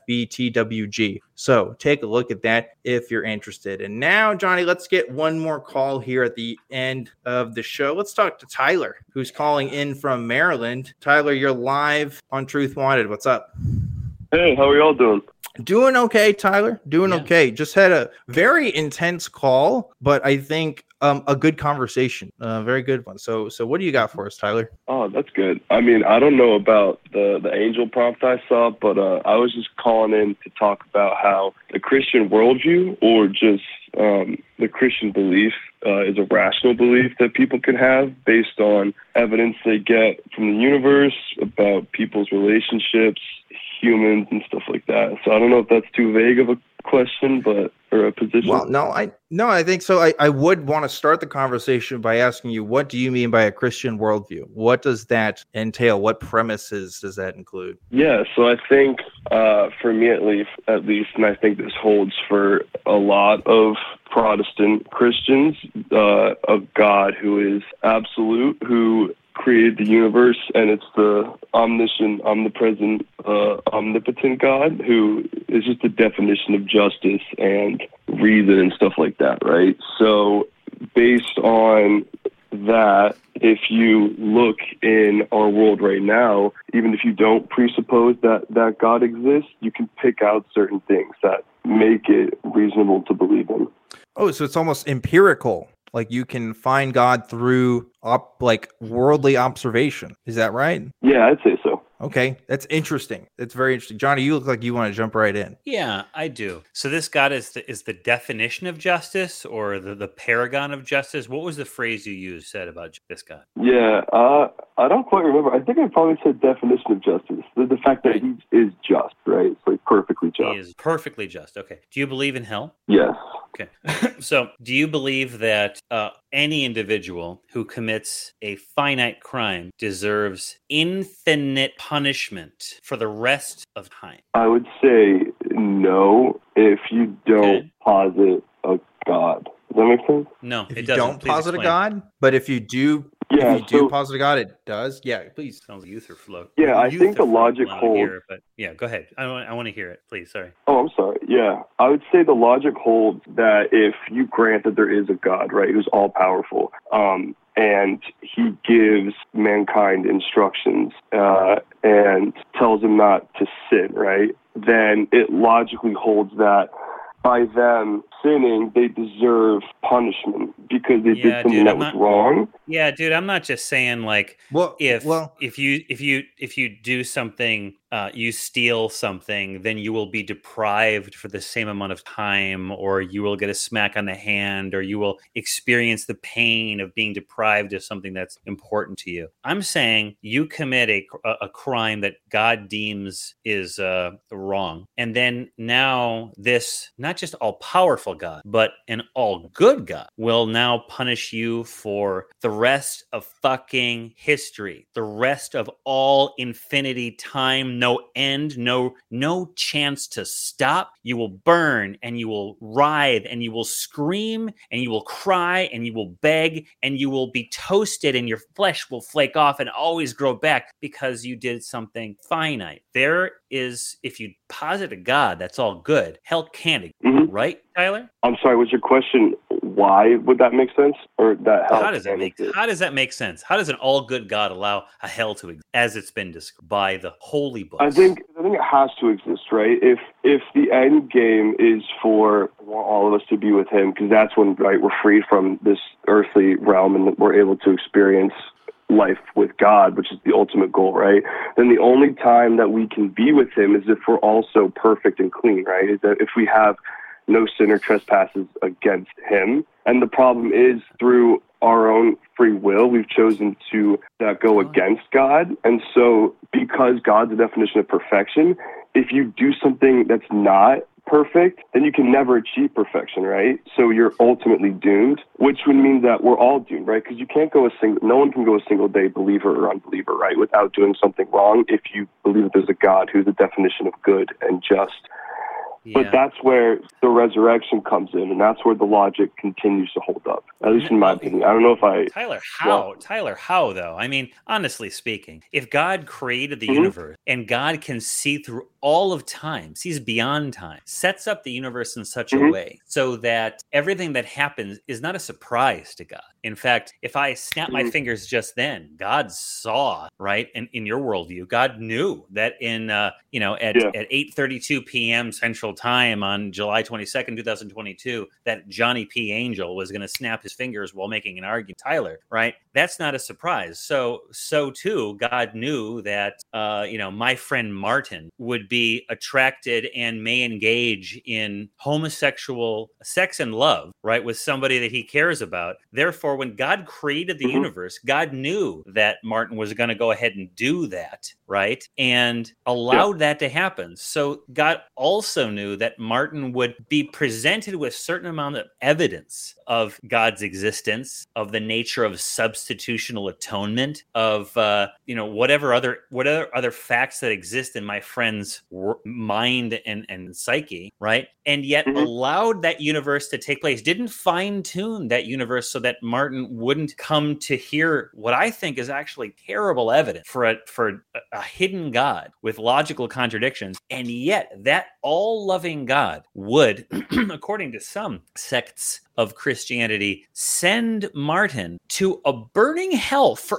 FBTWG. So take a look at that if you're interested. And now, Johnny, let's get one more call here at the end of the show. Let's talk to Tyler, who's calling in from Maryland. Tyler, you're live on Truth Wanted. What's up? Hey, how are y'all doing? Doing okay, Tyler. Doing Yeah. okay. Just had a very intense call, but I think um, a good conversation, a very good one. So, so what do you got for us, Tyler? Oh, that's good. I mean, I don't know about the, the angel prompt I saw, but uh, I was just calling in to talk about how the Christian worldview, or just um, the Christian belief, uh, is a rational belief that people can have based on evidence they get from the universe about people's relationships, humans, and stuff like that. So I don't know if that's too vague of a question, but or a position. Well, no, I no, I think so. I, I would want to start the conversation by asking you, what do you mean by a Christian worldview? What does that entail? What premises does that include? Yeah, so I think uh, for me at least, at least, and I think this holds for a lot of Protestant Christians, uh, a God who is absolute, who created the universe, and it's the omniscient, omnipresent, uh, omnipotent God who is just the definition of justice and reason and stuff like that, right? So based on that, if you look in our world right now, even if you don't presuppose that, that God exists, you can pick out certain things that make it reasonable to believe in. Oh, so it's almost empirical. Like you can find God through op- like worldly observation. Is that right? Yeah, I'd say so. Okay, that's interesting. That's very interesting. Johnny, you look like you want to jump right in. Yeah, I do. So this God is the, is the definition of justice, or the, the paragon of justice? What was the phrase you used said about this God? Yeah, uh, I don't quite remember. I think I probably said definition of justice. The, the fact that he is just, right? It's like perfectly just. He is perfectly just. Okay. Do you believe in hell? Yes. Okay. So do you believe that uh, any individual who commits a finite crime deserves infinite punishment for the rest of time? I would say no if you don't Okay. posit a God. Does that make sense? No, If it you doesn't. don't Please posit a explain. God, but if you do, Yeah, if you do so- posit a God, it does. Yeah, please. Sounds like youth are float. Yeah, I Youth think are the logic float holds- here, but yeah, go ahead. I want, I want to hear it, please. Sorry. Oh, I'm sorry. Yeah. I would say the logic holds that if you grant that there is a God, right, who's all powerful, um, and he gives mankind instructions uh, and tells them not to sin, right, then it logically holds that by them sinning, they deserve punishment because they Yeah, did something dude, that I'm was not- wrong. Yeah, dude, I'm not just saying like Well, if well, if you if you if you do something, uh, you steal something, then you will be deprived for the same amount of time, or you will get a smack on the hand, or you will experience the pain of being deprived of something that's important to you. I'm saying you commit a a, a crime that God deems is uh, wrong, and then now this not just all powerful God, but an all good God will now punish you for the rest of fucking history, the rest of all infinity time, no end, no no chance to stop. You will burn and you will writhe and you will scream and you will cry and you will beg and you will be toasted and your flesh will flake off and always grow back because you did something finite. There is, if you posit a God that's all good, hell can't exist, Mhm. right, Tyler? I'm sorry, was your question why would that make sense? Or that How helps does that make how does that make sense? How does an all good God allow a hell to exist as it's been described by the holy books? I think I think it has to exist, right? If if the end game is for all of us to be with him, because that's when right we're freed from this earthly realm and we're able to experience life with God, which is the ultimate goal, right? Then the only time that we can be with him is if we're also perfect and clean, right? Is that if we have no sin or trespasses against him. And the problem is through our own free will, we've chosen to uh, go against God. And so because God's the definition of perfection, if you do something that's not perfect, then you can never achieve perfection, right? So you're ultimately doomed, which would mean that we're all doomed, right? Because you can't go a single, no one can go a single day believer or unbeliever, right, without doing something wrong if you believe that there's a God who's the definition of good and just. But Yeah. that's where the resurrection comes in, and that's where the logic continues to hold up, at least in my opinion. I don't know if I... Tyler, how? Well- Tyler, how though? I mean, honestly speaking, if God created the Mhm. universe and God can see through all of time, sees beyond time, sets up the universe in such a Mhm. way so that everything that happens is not a surprise to God. In fact, if I snap my Mhm. fingers just then, God saw, right? And in your worldview, God knew that in, uh, you know, at, Yeah. at eight thirty-two p.m. Central Time on July twenty-second, twenty twenty-two, that Johnny P. Angel was going to snap his fingers while making an argument. Tyler, right? That's not a surprise. So, so too, God knew that, uh, you know, my friend Martin would be attracted and may engage in homosexual sex and love, right, with somebody that he cares about. Therefore, when God created the mm-hmm. universe, God knew that Martin was going to go ahead and do that, right, and allowed yeah. that to happen. So God also knew that Martin would be presented with a certain amount of evidence of God's existence, of the nature of substitutional atonement, of uh, you know whatever other whatever other facts that exist in my friend's w- mind and, and psyche, right? And yet mm-hmm. allowed that universe to take place, didn't fine-tune that universe so that Martin wouldn't come to hear what I think is actually terrible evidence for a, for a, a hidden God with logical contradictions. And yet that all-loving God would, according to some sects of Christianity, send Martin to a burning hell for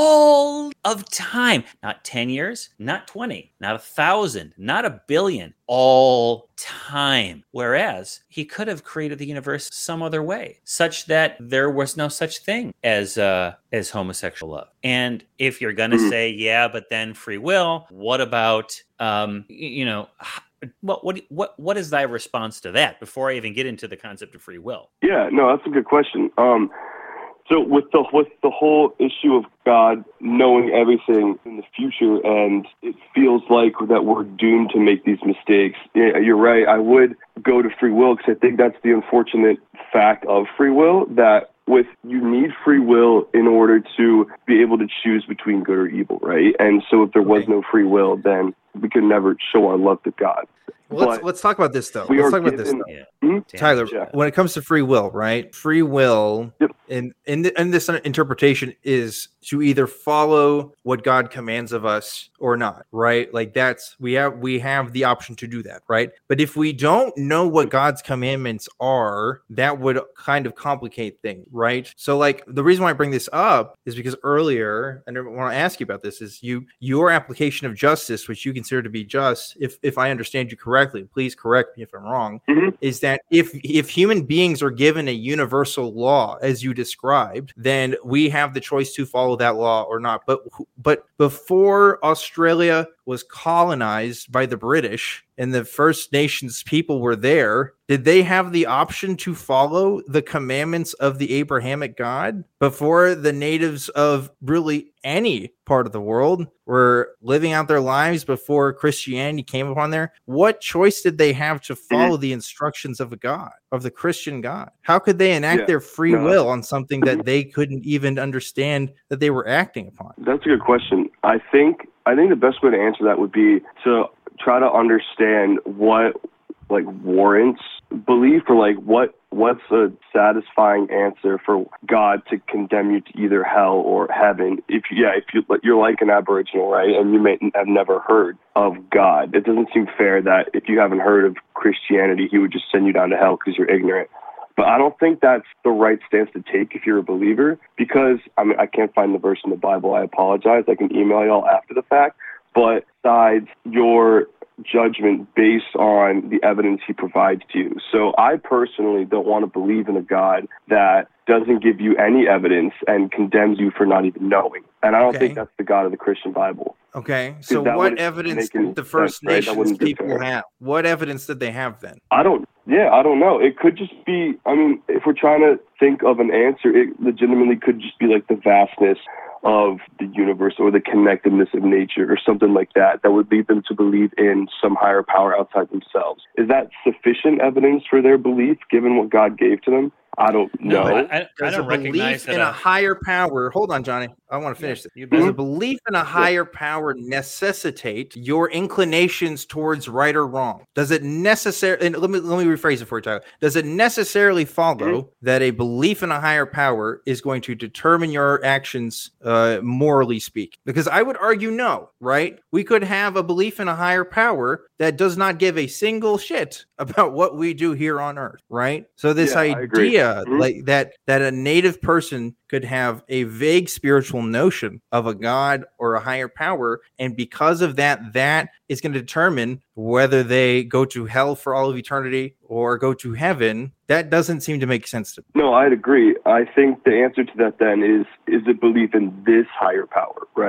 all of time. Not ten years, not twenty, not a thousand, not a billion, all time. Whereas he could have created the universe some other way, such that there was no such thing as uh, as homosexual love. And if you're going to mm-hmm. say, yeah, but then free will, what about, um, you know, Well, what what what is thy response to that before I even get into the concept of free will? Yeah, no, that's a good question. Um, so with the with the whole issue of God knowing everything in the future, and it feels like that we're doomed to make these mistakes. Yeah, you're right. I would go to free will because I think that's the unfortunate fact of free will, that with you need free will in order to be able to choose between good or evil, right? And so if there was no free will, then we could never show our love to God. Well, let's let's talk about this though. Let's talk about this, though. Yeah. Mm-hmm. Tyler. Yeah. When it comes to free will, right? Free will, yep. in in, the, in this interpretation is to either follow what God commands of us or not, right? Like that's we have we have the option to do that, right? But if we don't know what God's commandments are, that would kind of complicate things, right? So, like the reason why I bring this up is because earlier, and I want to ask you about this, is you your application of justice, which you consider to be just, if if I understand you correctly. Correctly, please correct me if I'm wrong, mm-hmm. is that if if human beings are given a universal law as you described, then we have the choice to follow that law or not. But but before Australia was colonized by the British and the First Nations people were there, did they have the option to follow the commandments of the Abrahamic God before the natives of really any part of the world were living out their lives before Christianity came upon there? What choice did they have to follow the instructions of a God, of the Christian God? How could they enact yeah, their free no. will on something that they couldn't even understand that they were acting upon? That's a good question. I think I think the best way to answer that would be to try to understand what like warrants belief, or like what what's a satisfying answer for God to condemn you to either hell or heaven. If yeah, if you you're like an Aboriginal, right, and you may have never heard of God, it doesn't seem fair that if you haven't heard of Christianity, He would just send you down to hell because you're ignorant. But I don't think that's the right stance to take if you're a believer, because I mean I can't find the verse in the Bible. I apologize. I can email y'all after the fact. But besides your judgment based on the evidence He provides to you. So I personally don't want to believe in a God that doesn't give you any evidence and condemns you for not even knowing. And I don't okay. think that's the God of the Christian Bible. Okay, so what evidence did the First sense, Nations right? people have? What evidence did they have then? I don't, yeah, I don't know. It could just be, I mean, if we're trying to think of an answer, it legitimately could just be like the vastness of the universe or the connectedness of nature or something like that, that would lead them to believe in some higher power outside themselves. Is that sufficient evidence for their belief, given what God gave to them? I don't know. No, I, I, I don't a recognize belief in a, a higher power. Hold on, Johnny. I want to finish this. Does a belief in a higher power necessitate your inclinations towards right or wrong? Does it necessarily? And let me let me rephrase it for you, Tyler. Does it necessarily follow mm-hmm. that a belief in a higher power is going to determine your actions, uh, morally speaking? Because I would argue no. Right? We could have a belief in a higher power that does not give a single shit about what we do here on Earth. Right? So this yeah, idea. Mm-hmm. Like that, that a native person could have a vague spiritual notion of a God or a higher power, and because of that, that is going to determine whether they go to hell for all of eternity or go to heaven. That doesn't seem to make sense to me. No, I'd agree. I think the answer to that then is is the belief in this higher power, right?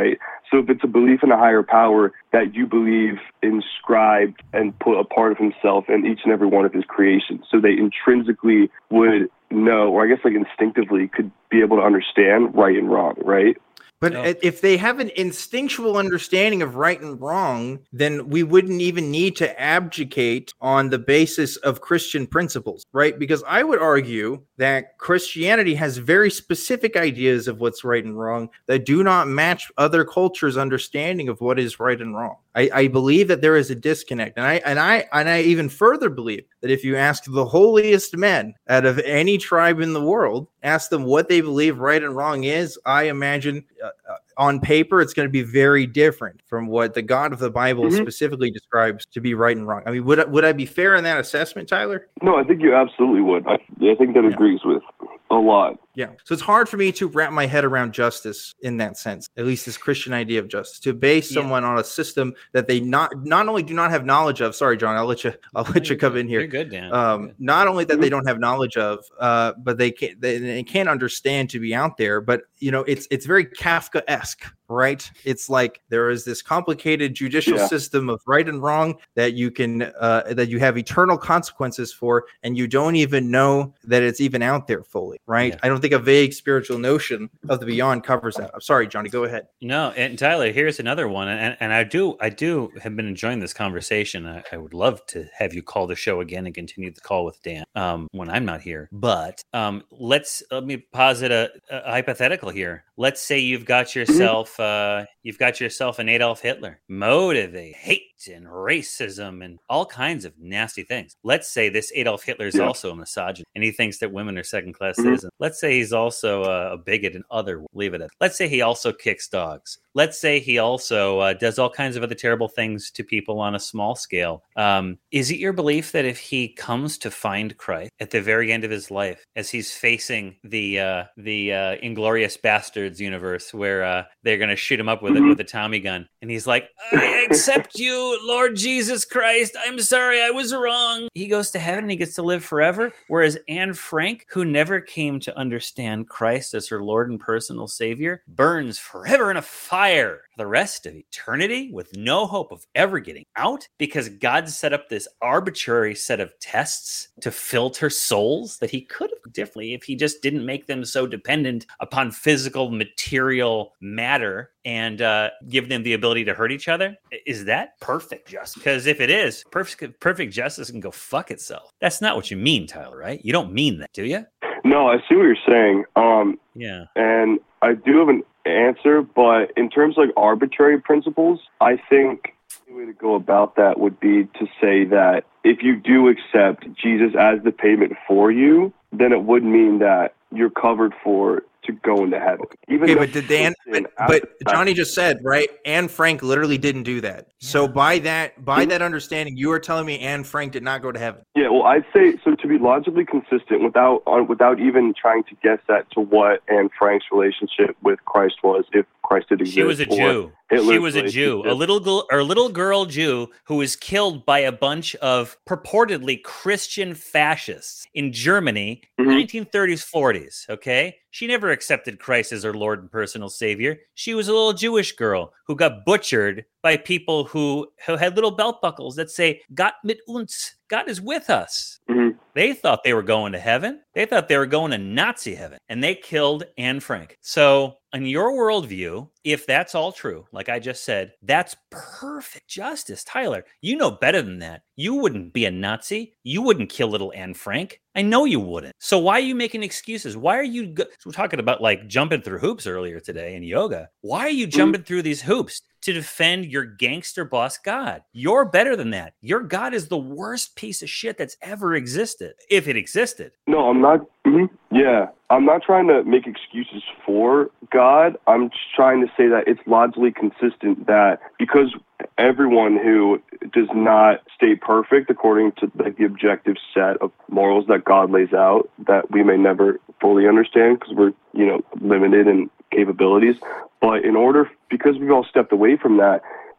So if it's a belief in a higher power that you believe inscribed and put a part of himself in each and every one of his creations, so they intrinsically would know, or I guess like instinctively could be able to understand right and wrong, right? But No. if they have an instinctual understanding of right and wrong, then we wouldn't even need to abdicate on the basis of Christian principles, right? Because I would argue that Christianity has very specific ideas of what's right and wrong that do not match other cultures' understanding of what is right and wrong. I, I believe that there is a disconnect, and I and I and I even further believe that if you ask the holiest men out of any tribe in the world, ask them what they believe right and wrong is, I imagine uh, uh, on paper it's going to be very different from what the God of the Bible Mm-hmm. specifically describes to be right and wrong. I mean, would I- would I be fair in that assessment, Tyler? No, I think you absolutely would. I, I think that Yeah. agrees with a lot. Yeah. So it's hard for me to wrap my head around justice in that sense, at least this Christian idea of justice, to base Yeah. someone on a system that they not not only do not have knowledge of. Sorry, John, I'll let you I'll let you come in here. You're good, Dan. Um, You're good. not only that they don't have knowledge of, uh, but they can't they, they can't understand to be out there. But you know, it's it's very Kafka-esque, right? It's like there is this complicated judicial Yeah. system of right and wrong that you can uh, that you have eternal consequences for, and you don't even know that it's even out there fully, right? Yeah. I don't think a vague spiritual notion of the beyond covers that. I'm sorry, Johnny, go ahead. No, and Tyler, here's another one, and, and I do, I do have been enjoying this conversation. I, I would love to have you call the show again and continue the call with Dan um, when I'm not here. But um, let's let me posit a, a hypothetical here. Let's say you've got yourself, uh, you've got yourself an Adolf Hitler, motivate hate and racism and all kinds of nasty things. Let's say this Adolf Hitler is Yeah. also a misogynist, and he thinks that women are second-class Mhm. citizens. Let's say he's also uh, a bigot and other. Leave it at. Let's say he also kicks dogs. Let's say he also uh, does all kinds of other terrible things to people on a small scale. Um, is it your belief that if he comes to find Christ at the very end of his life, as he's facing the uh, the uh, Inglorious Bastards universe, where uh, they're going to shoot him up with it with a Tommy gun, and he's like, "I accept you, Lord Jesus Christ. I'm sorry, I was wrong." He goes to heaven and he gets to live forever. Whereas Anne Frank, who never came to understand Christ as her Lord and personal Savior, burns forever in a fire for the rest of eternity with no hope of ever getting out because God set up this arbitrary set of tests to filter souls that he could have differently if he just didn't make them so dependent upon physical material matter and uh, give them the ability to hurt each other. Is that perfect justice? Because if it is, perfect, perfect justice can go fuck itself. That's not what you mean, Tyler, right? You don't mean that, do you? No, I see what you're saying. Um, Yeah. and I do have an answer, but in terms of like arbitrary principles, I think the way to go about that would be to say that if you do accept Jesus as the payment for you, then it would mean that you're covered for to go into heaven. Even Okay, though but did Dan? sin But, after but that- Johnny just said, right? Anne Frank literally didn't do that. So by that, by that understanding, you are telling me Anne Frank did not go to heaven. Yeah, well, I'd say so to be logically consistent, without uh, without even trying to guess at to what Anne Frank's relationship with Christ was, if Christ did exist. She was a or Jew. Hitler's She was a Jew, a relationship. little girl, or little girl Jew who was killed by a bunch of purportedly Christian fascists in Germany, Mhm. nineteen thirties, forties. Okay, she never accepted Christ as her Lord and personal Savior. She was a little Jewish girl who got butchered by people who, who had little belt buckles that say "Gott mit uns," God is with us. Mhm. They thought they were going to heaven. They thought they were going to Nazi heaven, and they killed Anne Frank. So, in your worldview, if that's all true, like I just said, that's perfect justice. Tyler, you know better than that. You wouldn't be a Nazi. You wouldn't kill little Anne Frank. I know you wouldn't. So why are you making excuses? Why are you go- so we're talking about like jumping through hoops earlier today in yoga? Why are you jumping through these hoops to defend your gangster boss God? You're better than that. Your God is the worst piece of shit that's ever existed, if it existed. No, I'm not. mhm. Yeah, I'm not trying to make excuses for God. I'm just trying to say that it's logically consistent that because everyone who does not stay perfect according to like the objective set of morals that God lays out, that we may never fully understand because we're, you know, limited in capabilities. But in order, because we've all stepped away from that,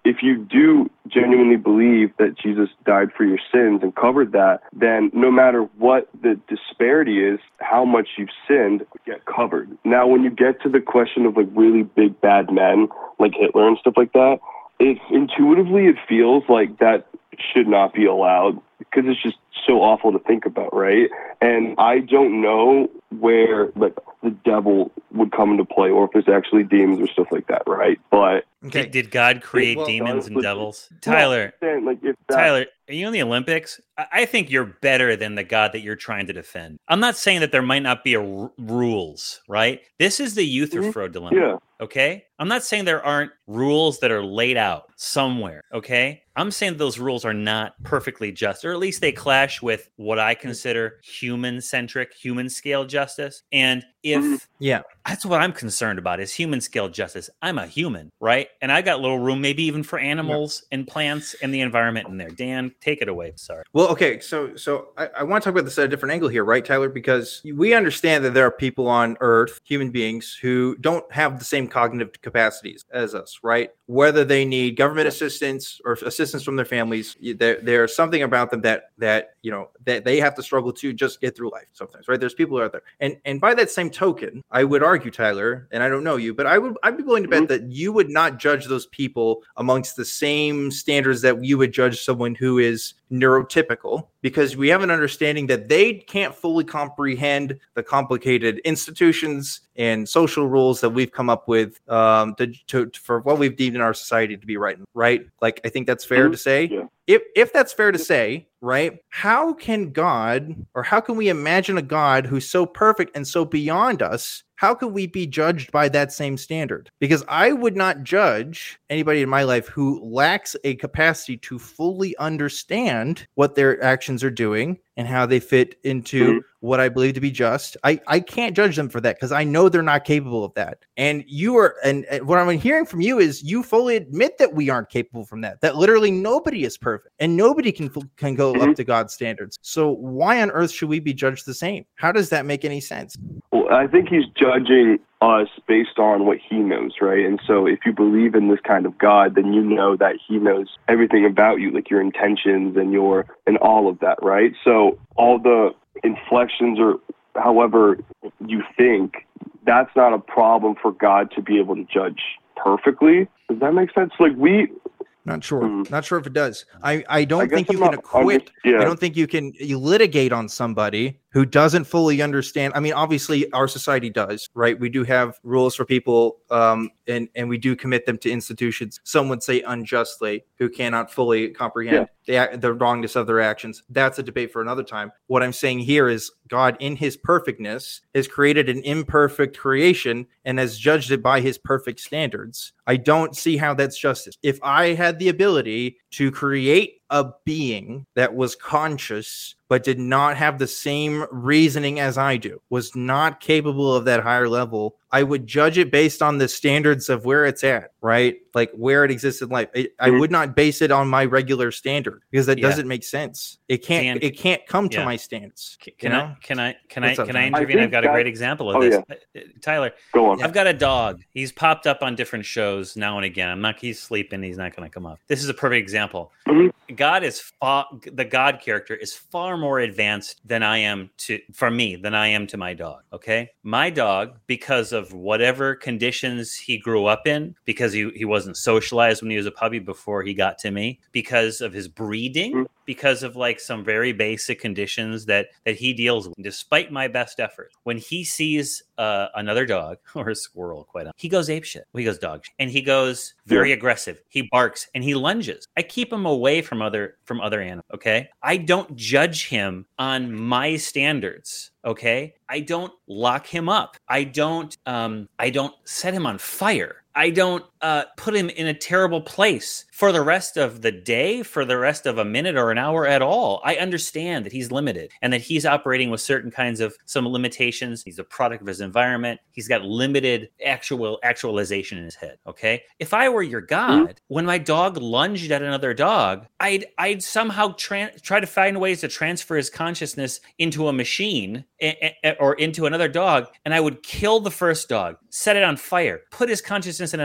if you do genuinely believe that Jesus died for your sins and covered that, then no matter what the disparity is, how much you've sinned get covered. Now, when you get to the question of like really big bad men like Hitler and stuff like that, it intuitively it feels like that should not be allowed because it's just so awful to think about, right? And I don't know where like the devil would come into play or if there's actually demons or stuff like that, right? But okay. did, did God create well, demons and devils? Tyler, saying, like, if that, Tyler, are you in the Olympics? I think you're better than the God that you're trying to defend. I'm not saying that there might not be a r- rules, right? This is the Euthyphro mm-hmm. dilemma. Yeah. Okay? I'm not saying there aren't rules that are laid out somewhere, okay? I'm saying those rules are not perfectly just, or at least they clash with what I consider human-centric, human-scale justice. And if yeah, that's what I'm concerned about is human-scale justice. I'm a human, right? And I got little room maybe even for animals yeah. and plants and the environment in there. Dan, take it away. Sorry. Well, okay, so so I, I want to talk about this at a different angle here, right, Tyler? Because we understand that there are people on Earth, human beings, who don't have the same cognitive capacities as us, right? Whether they need government assistance or assistance from their families, there there's something about them that that you know that they have to struggle to just get through life sometimes, right? There's people out there, and and by that same token, I would argue, Tyler, and I don't know you, but I would I'd be willing to bet mm-hmm. that you would not judge those people amongst the same standards that you would judge someone who is neurotypical, because we have an understanding that they can't fully comprehend the complicated institutions and social rules that we've come up with um, to, to, for what we've deemed in our society to be right. Right? Like, I think that's fair mm-hmm. to say. Yeah. If if that's fair to say, right? How can God, or how can we imagine a God who's so perfect and so beyond us? How could we be judged by that same standard? Because I would not judge anybody in my life who lacks a capacity to fully understand what their actions are doing and how they fit into mm-hmm. what I believe to be just. I, I can't judge them for that because I know they're not capable of that. And you are, and, and what I'm hearing from you is you fully admit that we aren't capable from that, that literally nobody is perfect and nobody can, can go mm-hmm. up to God's standards. So why on earth should we be judged the same? How does that make any sense? Well, I think he's judging us based on what he knows, right? And so if you believe in this kind of God, then you know that he knows everything about you, like your intentions and your and all of that, right? So all the inflections or however you think, that's not a problem for God to be able to judge perfectly. Does that make sense? Like we Not sure. Mm-hmm. Not sure if it does. I, I don't I think you I'm can acquit. Yeah. I don't think you can you litigate on somebody who doesn't fully understand. I mean, obviously, our society does, right? We do have rules for people, um, and, and we do commit them to institutions, some would say unjustly, who cannot fully comprehend yeah. the, the wrongness of their actions. That's a debate for another time. What I'm saying here is God, in his perfectness, has created an imperfect creation and has judged it by his perfect standards. I don't see how that's justice. If I had the ability to create a being that was conscious but did not have the same reasoning as I do, was not capable of that higher level, I would judge it based on the standards of where it's at, right? Like where it exists in life. It, I would not base it on my regular standard because that yeah. doesn't make sense. It can't. And, it can't come to yeah. my standards. Can, can I? Can I? Can What's I? Can up, I intervene? I I've got that, a great example of oh, this, yeah. Tyler. Go on. I've got a dog. He's popped up on different shows now and again. I'm not. He's sleeping. He's not going to come up. This is a perfect example. Mm-hmm. God is far, the God character is far more advanced than I am to for me than I am to my dog. Okay, my dog, because of whatever conditions he grew up in, because he, he wasn't socialized when he was a puppy before he got to me, because of his breeding, mm-hmm. because of like some very basic conditions that that he deals with, despite my best effort. When he sees uh, another dog or a squirrel, quite honestly, he goes apeshit. Well, he goes dog shit. And he goes very yeah. aggressive. He barks and he lunges. I keep him away from other from other animals. Okay, I don't judge him on my standards. Okay, I don't lock him up. I don't. Um, I don't set him on fire. I don't uh, put him in a terrible place for the rest of the day, for the rest of a minute or an hour at all. I understand that he's limited and that he's operating with certain kinds of some limitations. He's a product of his environment. He's got limited actual actualization in his head. Okay. If I were your God, mm-hmm. when my dog lunged at another dog, I'd I'd somehow tra- try to find ways to transfer his consciousness into a machine a- a- or into another dog, and I would kill the first dog, set it on fire, put his consciousness in another body,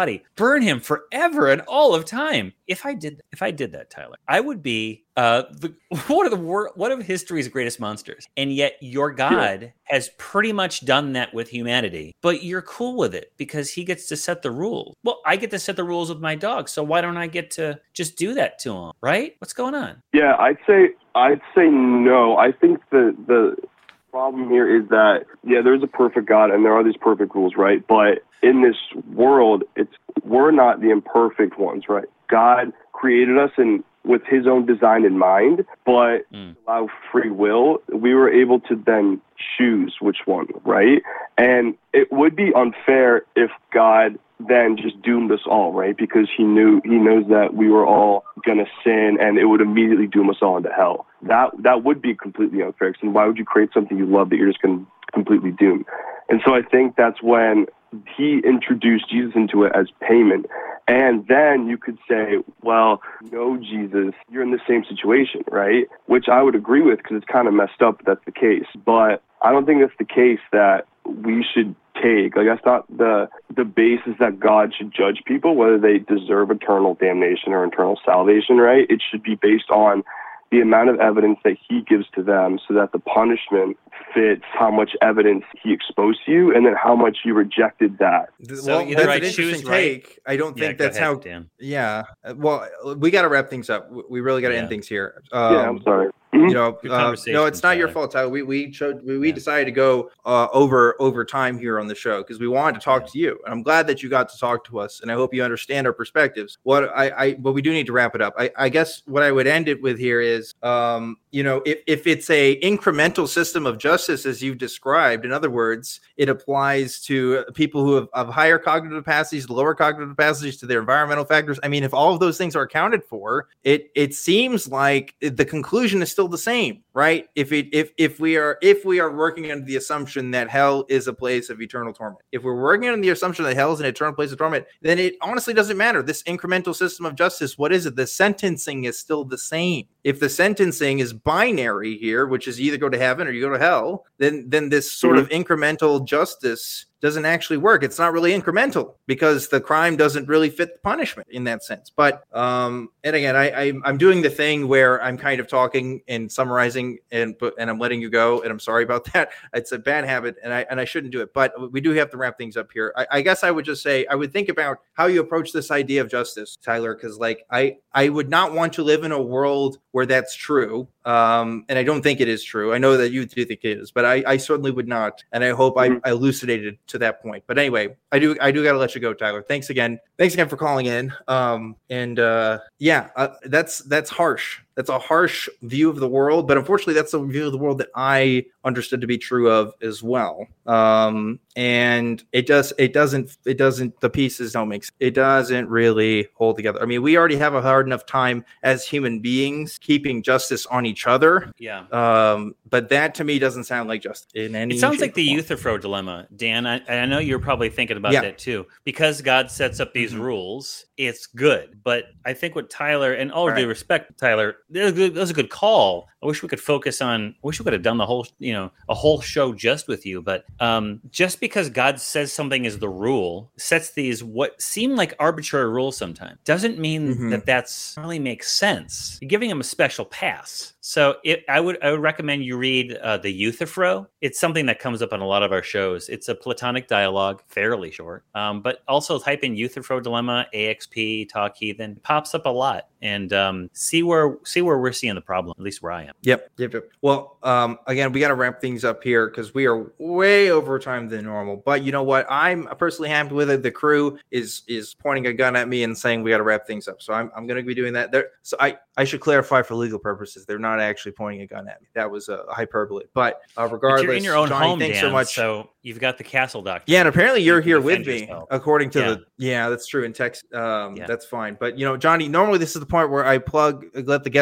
body, burn him forever and all of time. If I did, if I did that, Tyler, I would be uh, the, one of the wor- one of history's greatest monsters. And yet, your God yeah. has pretty much done that with humanity. But you're cool with it because he gets to set the rules. Well, I get to set the rules with my dog, so why don't I get to just do that to him? Right? What's going on? Yeah, I'd say I'd say no. I think the the problem here is that yeah, there's a perfect God and there are these perfect rules, right? But in this world, it's we're not the imperfect ones, right? God created us and with his own design in mind, but mm. allow free will, we were able to then choose which one, right? And it would be unfair if God then just doomed us all, right? Because he knew he knows that we were all gonna sin and it would immediately doom us all into hell. That that would be completely unfair. Because why would you create something you love that you're just gonna completely doom? And so I think that's when he introduced Jesus into it as payment. And then you could say, well, no, Jesus, you're in the same situation, right? Which I would agree with because it's kind of messed up if that's the case. But I don't think that's the case that we should take. Like, that's not the the basis that God should judge people, whether they deserve eternal damnation or eternal salvation, right? It should be based on the amount of evidence that he gives to them so that the punishment fits how much evidence he exposed to you and then how much you rejected that. So well, that's I an interesting take. Right. I don't think yeah, that's ahead, how... Dan. Yeah. Well, we got to wrap things up. We really got to yeah. end things here. Um, yeah, I'm sorry. You know, uh, no, it's not Tyler. Your fault, Tyler. We we showed we, we yeah. decided to go uh, over over time here on the show because we wanted to talk yeah. to you, and I'm glad that you got to talk to us, and I hope you understand our perspectives. What I, I but we do need to wrap it up. I, I guess what I would end it with here is, um, you know, if if it's a incremental system of justice as you've described, in other words, it applies to people who have, have higher cognitive capacities, lower cognitive capacities, to their environmental factors. I mean, if all of those things are accounted for, it it seems like the conclusion is still the same, right? If it if if we are if we are working under the assumption that hell is a place of eternal torment, if we're working under the assumption that hell is an eternal place of torment, then it honestly doesn't matter. This incremental system of justice, what is it? The sentencing is still the same. If the sentencing is binary here, which is either go to heaven or you go to hell, then then this sort mm-hmm. of incremental justice doesn't actually work. It's not really incremental because the crime doesn't really fit the punishment in that sense. But um, and again, I, I I'm doing the thing where I'm kind of talking and summarizing and but and I'm letting you go, and I'm sorry about that. It's a bad habit, and I and I shouldn't do it. But we do have to wrap things up here. I, I guess I would just say I would think about how you approach this idea of justice, Tyler, because like I I would not want to live in a world where that's true. Um, and I don't think it is true. I know that you do think it is, but I, I certainly would not. And I hope I, I elucidated to that point. But anyway, I do I do got to let you go, Tyler. Thanks again. Thanks again for calling in. Um, and uh, yeah, uh, that's that's harsh. That's a harsh view of the world, but unfortunately, that's a view of the world that I understood to be true of as well. Um, and it does, it doesn't, it doesn't. The pieces don't make sense. It doesn't really hold together. I mean, we already have a hard enough time as human beings keeping justice on each other. Yeah. Um, but that to me doesn't sound like justice in any. It sounds like the Euthyphro dilemma, Dan. I, I know you're probably thinking about yeah. that too, because God sets up these mm-hmm. rules. It's good, but I think what Tyler, and all, all due right. respect, Tyler, that was a good call. I wish we could focus on. I wish we could have done the whole, you know, a whole show just with you. But um, just because God says something is the rule, sets these what seem like arbitrary rules sometimes, doesn't mean mm-hmm. that that's really makes sense. You're giving him a special pass. So it, I would I would recommend you read uh, the Euthyphro. It's something that comes up on a lot of our shows. It's a Platonic dialogue, fairly short, um, but also type in Euthyphro dilemma, A X P, Talk Heathen. It pops up a lot, and um, see where see where we're seeing the problem. At least where I am. Yep, yep, yep. Well, um, again, we got to wrap things up here because we are way over time than normal. But you know what? I'm personally happy with it. The crew is is pointing a gun at me and saying we got to wrap things up. So I'm I'm going to be doing that. There. So I I should clarify for legal purposes. They're not actually pointing a gun at me. That was a hyperbole. But uh, regardless, but you're in your own Johnny, home, thanks Dan, so much. So you've got the castle doctor. Yeah, and apparently you're you here with me, yourself. according to yeah. the. Yeah, that's true. In text, um, yeah. that's fine. But you know, Johnny, normally this is the point where I plug, let the guest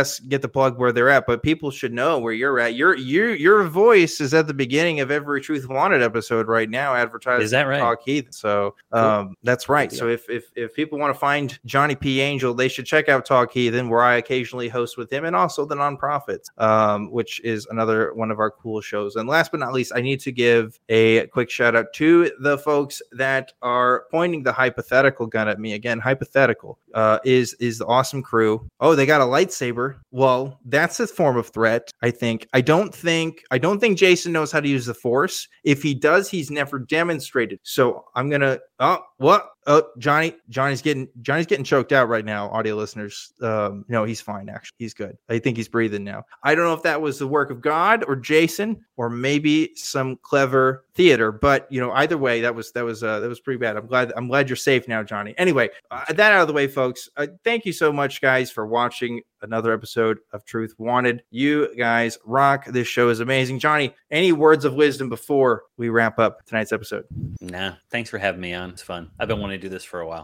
guess get the plug where they're at, but people should know where you're at. Your your your voice is at the beginning of every Truth Wanted episode right now, advertising Is that right? Talk Heathen. So um, that's right. So if, if if people want to find Johnny P. Angel, they should check out Talk Heathen, where I occasionally host with him, and also the Nonprofits, um, which is another one of our cool shows. And last but not least, I need to give a quick shout out to the folks that are pointing the hypothetical gun at me. Again, hypothetical uh, is is the awesome crew. Oh, they got a lightsaber. Well, that's a form of threat, I think. I don't think I don't think Jason knows how to use the Force. If he does, he's never demonstrated. So I'm gonna. Oh, what? Oh, Johnny, Johnny's getting Johnny's getting choked out right now, audio listeners. Um, no, he's fine, actually. He's good. I think he's breathing now. I don't know if that was the work of God or Jason or maybe some clever theater, but you know, either way, that was that was uh, that was pretty bad. I'm glad I'm glad you're safe now, Johnny. Anyway, uh, that out of the way, folks. Uh, thank you so much, guys, for watching another episode of Truth Wanted. You guys rock. This show is amazing. Johnny, any words of wisdom before we wrap up tonight's episode? Nah, thanks for having me on. It's fun. I've been wanting to do this for a while.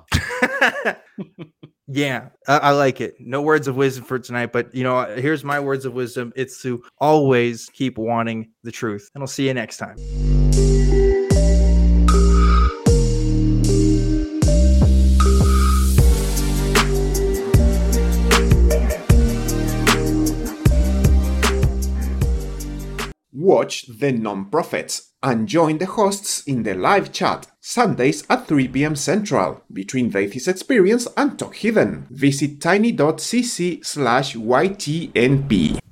Yeah, I, I like it. No words of wisdom for tonight, but you know, here's my words of wisdom. It's to always keep wanting the truth. And I'll see you next time. Watch The Non-Prophets and join the hosts in the live chat Sundays at three p.m. Central between The Atheist Experience and Talk Heathen. Visit tiny.cc slash YTNP.